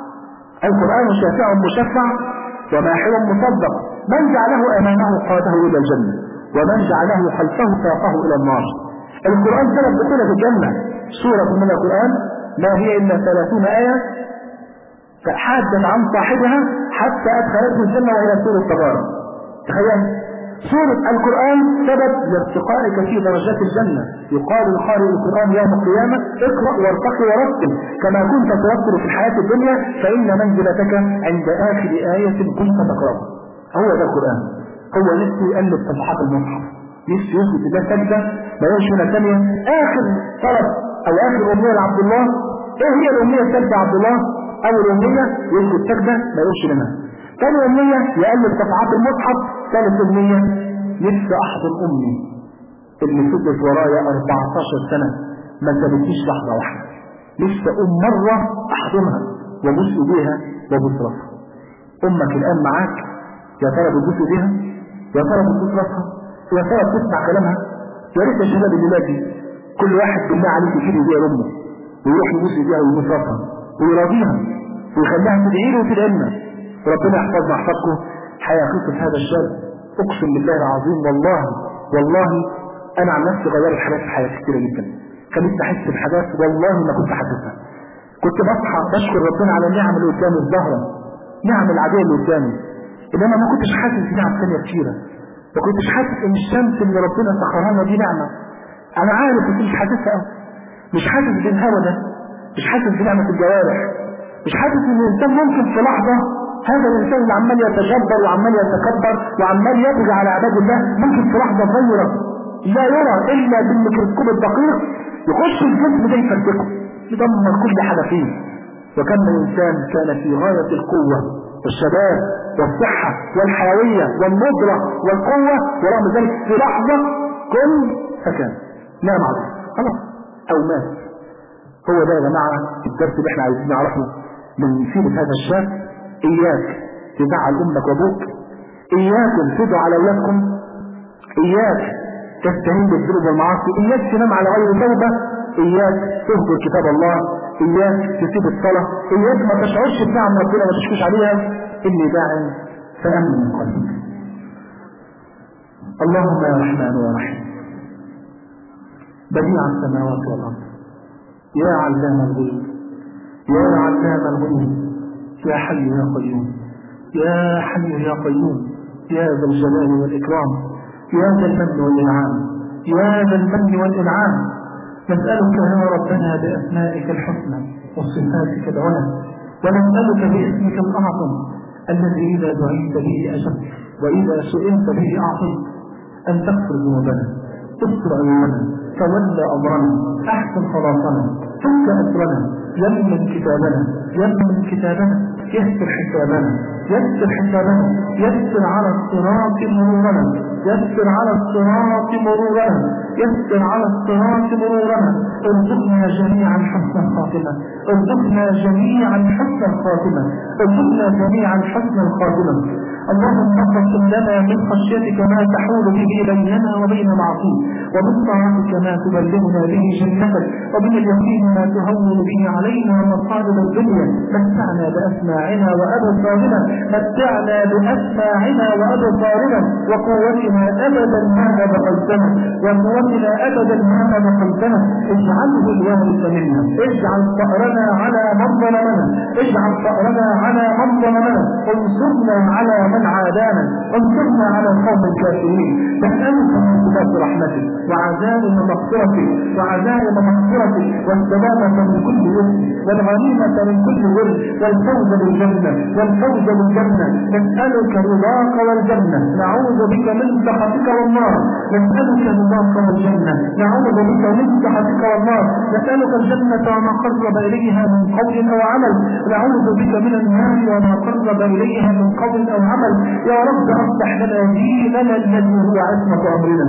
القرآن شافع مشفع وماحر مصدق، من جعله أمامه قاده إلى الجنة ومن جعله خلفه ساقه إلى النار. القرآن سبب دخولك الجنة. سورة من القرآن ما هي إلا 30 آية فحادت عن صاحبها حتى أدخلته الجنة وإلى سورة تبارك. تخيل، سورة القرآن سبب لارتقائك في درجات الجنة. يقال لقارئ القرآن يوم القيامة اقرأ وارتقي ورتل كما كنت ترتل في الحياة الدنيا فإن منزلتك عند آخر آية كنت تقرأها. هو ده القرآن. هو نفسه يقلب صفحات المصحف، نفسه يثبت الله سجدة ما يقولش من الثانية. آخر طلب أو آخر أمنية لعبد الله، إيه هي الأمنية الثالثة عبد الله؟ أول أمنية يثبت سجدة ما يقولش منها. ثاني أمنية يقلب صفحات المصحف. ثالث أمنية نفسي أحضن أمي اللي فضلت ورايا 14 سنة ما سابتنيش لحظة واحدة. نفسي أقوم مرة أحضنها وأبوس إيديها وأبوس راسها. أمك الآن معاك، يا ترى بتبوس إيديها؟ يا ترى بتبوس راسها؟ يا ترى بتسمع كلامها؟ يا ريت يا شباب اللي دي كل واحد بالله عليك يشيل إيديها لأمه ويروح يبوس إيديها ويبوس راسها ويراضيها ويخليها تدعي له وتدعي لنا. ربنا يحفظنا يحفظكم. حقيقة هذا الشاب اقسم بالله العظيم والله انا عن نفسي غيرت حاجات في حياتي كتير جدا. كنت احس بحاجات والله ما كنت حاسسها. كنت بصحى بشكر ربنا على النعم اللي قدامي الظاهره، نعم العاديه اللي قدامي، انما ما كنتش حاسس بنعم ثانيه كتيره. ما كنتش حاسس ان الشمس اللي ربنا سخرها لنا دي نعمه. انا عارف بس مش حاسسها قوي. مش حاسس بالهوى ده، مش حاسس بنعمه الجوارح، مش حاسس ان الانسان ممكن في لحظه هذا الإنسان اللي عمال يتجبر وعمال يتكبر وعمال يبغي على عباد الله ممكن في لحظة صغيرة لا يرى إلا بالميكروسكوب الدقيق يخش الجسم ده يفرتكه يدمر كل حاجة فيه. وكم من إنسان كان في غاية القوة والشباب والصحة والحيوية والنضرة والقوة ورغم ذلك في لحظة كل سكن نام عليه خلاص أو مات. هو ده يا جماعة الدرس اللي احنا عايزين نعرفه من سيرة هذا الشاب. إياك تزعل أمك وأبوك، إياكم تدعوا على أولادكم، إياك تستهين بالذنوب والمعاصي، إياك تنام على غير توبة، إياك تهجر كتاب الله، إياك تسيب الصلاة، إياك ما تشعرش بنعم ربنا ما تشكوش عليها. إني داع فأمن من قلبك. اللهم يا رحمن يا رحيم بديع السماوات والأرض يا علام الغيوب يا علام الغيوب يا حي يا قيوم يا حي يا قيوم يا ذا الجلال والإكرام يا ذا المن والإنعام يا ذا المن والإنعام نسألك يا ربنا بأسمائك الحسنى وصفاتك العلى ونسألك باسمك الأعظم الذي إذا دعيت به أجبت وإذا سئلت به أعطيت، أن تغفر ذنوبنا، استر عيوبنا، تولى أمرنا، أحسن خلاصنا، فك أسرنا، يمن كتابنا، يمن كتابنا، يسر حسابنا، يسر حسابنا، يسر على الصراط مرورنا، يسر على الصراط مرورنا، يسر على الصراط مرورنا. ارزقنا جميعا حسن الخاتمة، ارزقنا جميعا حسن الخاتمة، ارزقنا جميعا حسن الخاتمة. اللهم اقسم لنا من خشيتك ما تحول به بيننا وبين معصيتك، ومن طاعتك ما تبلغنا به جنتك، ومن اليقين ما تهون به علينا مصائب الدنيا. متعنا بأسماعنا وأبصارنا، متعنا بأسماعنا وأبصارنا وقوتنا أبدا ما أبقيتنا، وقوتنا أبدا ما أبقيتنا. اجعله الوارث منا، اجعل ثأرنا على من ظلمنا، اجعل ثأرنا على من ظلمنا، انصرنا على من عادانا، انصرنا على القوم الكافرين. نسألك من صفات رحمتك وعزائم مغفرتك وعزائم مغفرتك والسلامة من كل وزن والغنيمة من كل وزن والفوز بالجنة والفوز بالجنة. نسألك رضاك والجنة، نعوذ بك من سخطك والنار. نسألك رضاك والجنة، نعوذ بك من سخطك والنار. نسألك الجنة وما قرب إليها من قول أو عمل، نعوذ بك من النار وما قرب إليها من قول أو عمل. يا رب أصلح لنا ديننا الذي هو عصمة أمرنا،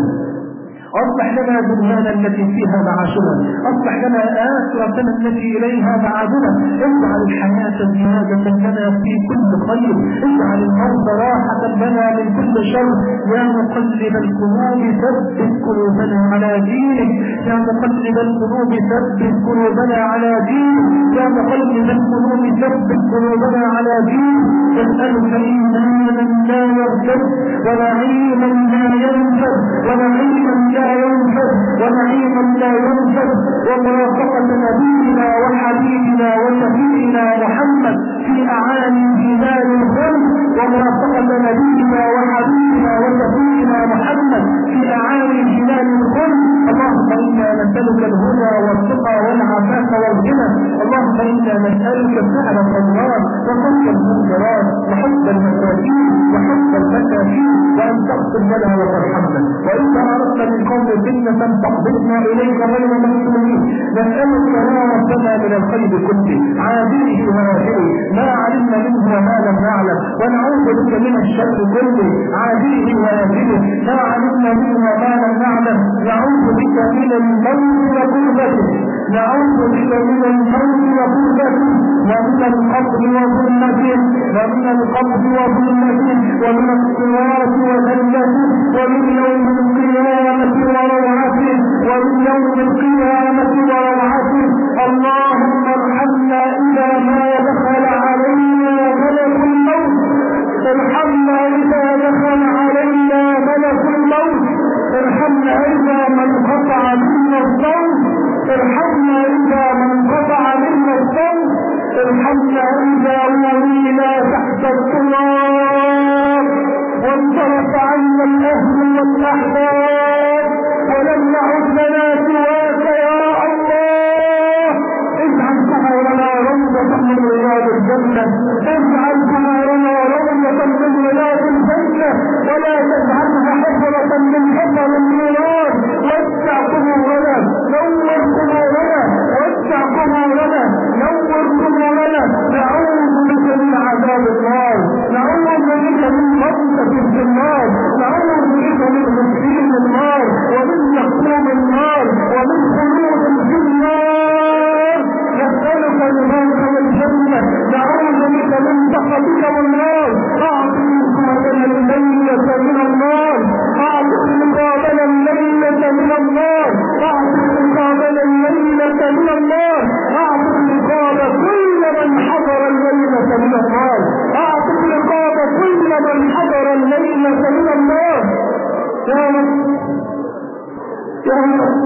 أصلح لنا دنيانا التي فيها معاشنا، أصلح لنا آخرتنا التي إليها معادنا. اجعل الحياة زيادة لنا في كل خير، اجعل الموت راحة لنا من كل شر. يا مقلب القلوب ثبت قلوبنا على دينك، يا مقلب القلوب ثبت قلوبنا على دينك، يا مقلب القلوب ثبت قلوبنا على دينك. نسألك إيمانا لا يرتد، ونعيما لا ينفد، ونعيما لا ينفد، ونعيما لا ينفد، ومرافقة نبينا وحبيبنا وشفيعنا محمد في أعالي جبال الخلد، ومرافقة نبينا وحبيبنا وشفيعنا محمد في أعالي جبال الخلد. اللهم إنا نسألك الهدى والتقى والعفاف والغنى. اللهم إنا نسألك فعل الخيرات وترك المنكرات وحب المساكين وحب المساكين، وأن تغفر لنا وترحمنا، وإذا أردت من قوم فتنة تقبضنا إليك غير مسلمين. نسألك يا ربنا من الخير كله عاجله وآخره ما علمنا منه وما لم نعلم، ونعوذ بك من الشر كله عاجله وآخره ما علمنا منه وما لم نعلم. نعوذ بك من الموت وغربته، نعوذ بك من الموت وغربته، ومن القبر وظلمته، ومن القبر وظلمته، ومن الصراط وذلته، ومن يوم القيامة وروعته، ومن يوم القيامة وروعته. اللهم ارحمنا إذا ما دخل علينا ملك الموت، ارحمنا إذا دخل علينا ملك الموت، ارحمنا إذا من قطع منا الصوت، ارحمنا إذا من قطع منا الصوت، ارحمنا إذا ولينا تحت التراب وانصرف عنا الأهل والأحباب ولم يعد لنا سواك يا الله. اجعل قبورنا روضة من رياض الجنة، اجعل قبورنا روضة من رياض الجنة، ولا تجعلها حفرة من حفر النار. وسع قبورنا، نور قبورنا، وسع قبورنا، نور قبورنا. نعوذ بك من عذاب النار، نعوذ بك من غمسة في النار، نعوذ بك من غسيل النار، ومن يقوم النار، ومن خلود في النار. نسألك رضاك والجنة، نعوذ بك من سخطك والنار. أعطي رقابنا الليلة من النار، أعطي رقابنا الليلة من النار، أعطي رقابنا الليلة من النار، أعطي رقاب كل من حضر الليلة من النار، أعطي رقاب كل من حضر الليلة من النار. يا رب يا رب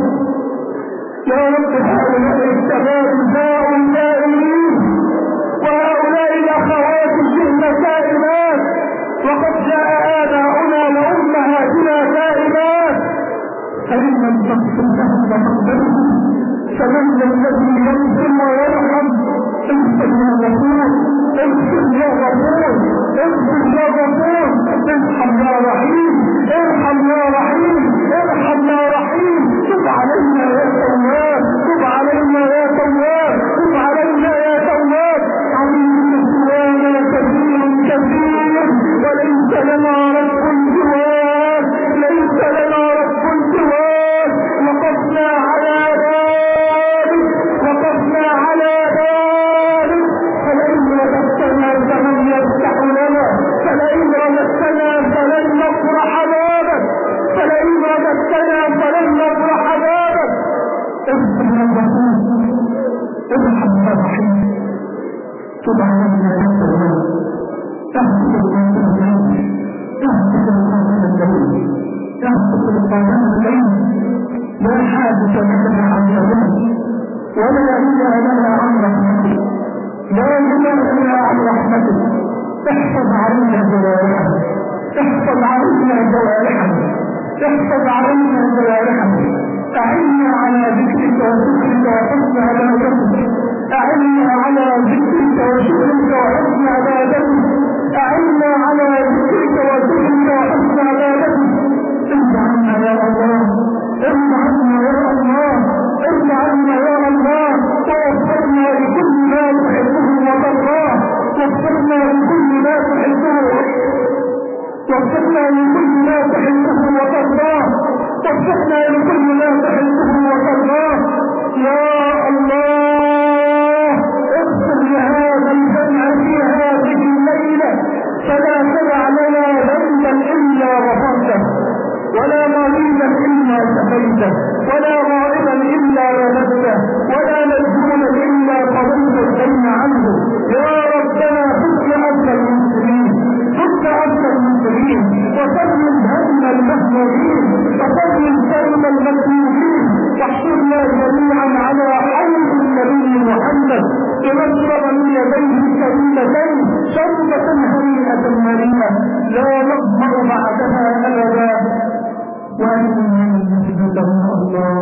يا رب، هؤلاء الشباب الباء النائمين وهؤلاء الأخوات الشهن سائمات، وقد جاء آباؤنا وأمهاتنا سائمات، فإن لم تغفر لهم وتقبلهم فمن الذي يغفر ويرحم؟ اغفر يا غفور، اغفر يا غفور، اغفر يا غفور، ارحم يا رحيم، ارحم يا رحيم، ارحم يا رحيم. تب علينا يا تواب، تب علينا يا تواب، تب علينا يا تواب. عظيم سوانا كثير كثير، وليس لنا رب سواك، ليس لنا رب سواك. وقفنا على ذلك، وقفنا على ذلك. فلئن رددتنا فمن يفتح لنا، فلئن رددتنا فلن نفرح بابك، فلئن رددتنا فلن نفرح بابك. اغفر يا غفور، ارحم يا رحيم، تب علينا يا تواب. اهدنا القادم الليل، اهدنا القادم الليل، اهدنا القادم الليل. لا حادث لنا عن يدك، ولا إله لنا عن رحمتك، لا إله لنا عن رحمتك. احفظ علينا جوارحنا، احفظ علينا جوارحنا، احفظ علينا جوارحنا. أعنا على ذكرك وشكرك وحسن عبادتك، أعنا على ذكرك وشكرك وحسن عبادتك، أعنا على ذكرك وشكرك وحسن عبادتك. ارجعنا يا الله، ارجعنا يا الله، ارجعنا يا الله. ووفقنا لكل ما تحبه وترضاه، وفقنا لكل ما تحبه، وفقنا لكل ما تحبه وترضاه، وفقنا لكل ما تحبه وترضاه. يا الله اغفر لهذا الجمع في هذه الليلة، فلا تدع لنا ذنبا إلا غفرته، ولا مريضا إلا شفيته، ولا غائبا إلا رددته، ولا مجنونا إلا قضيت الدين عنه. يا ربنا فك أسر المسلمين، فك أسر المسلمين، وسلم هم المهمومين، وسلم كرم المسلمين، واحشرنا جميعا على حوض النبي محمد بمشرب من يديه الكريمتين، شربة هنيئة مريئة لا نظمأ بعدها أبدا. وأنتم نسجد الله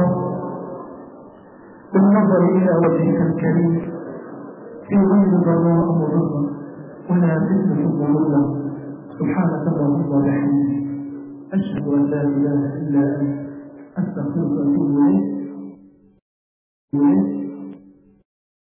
بالنظر إلى وجهك الكريم في غير ضراء مضرة ولا فتنة مضلة. سبحانك اللهم وبحمدك، أشهد أن لا إله إلا أنت، أستغفرك وأتوب إليك.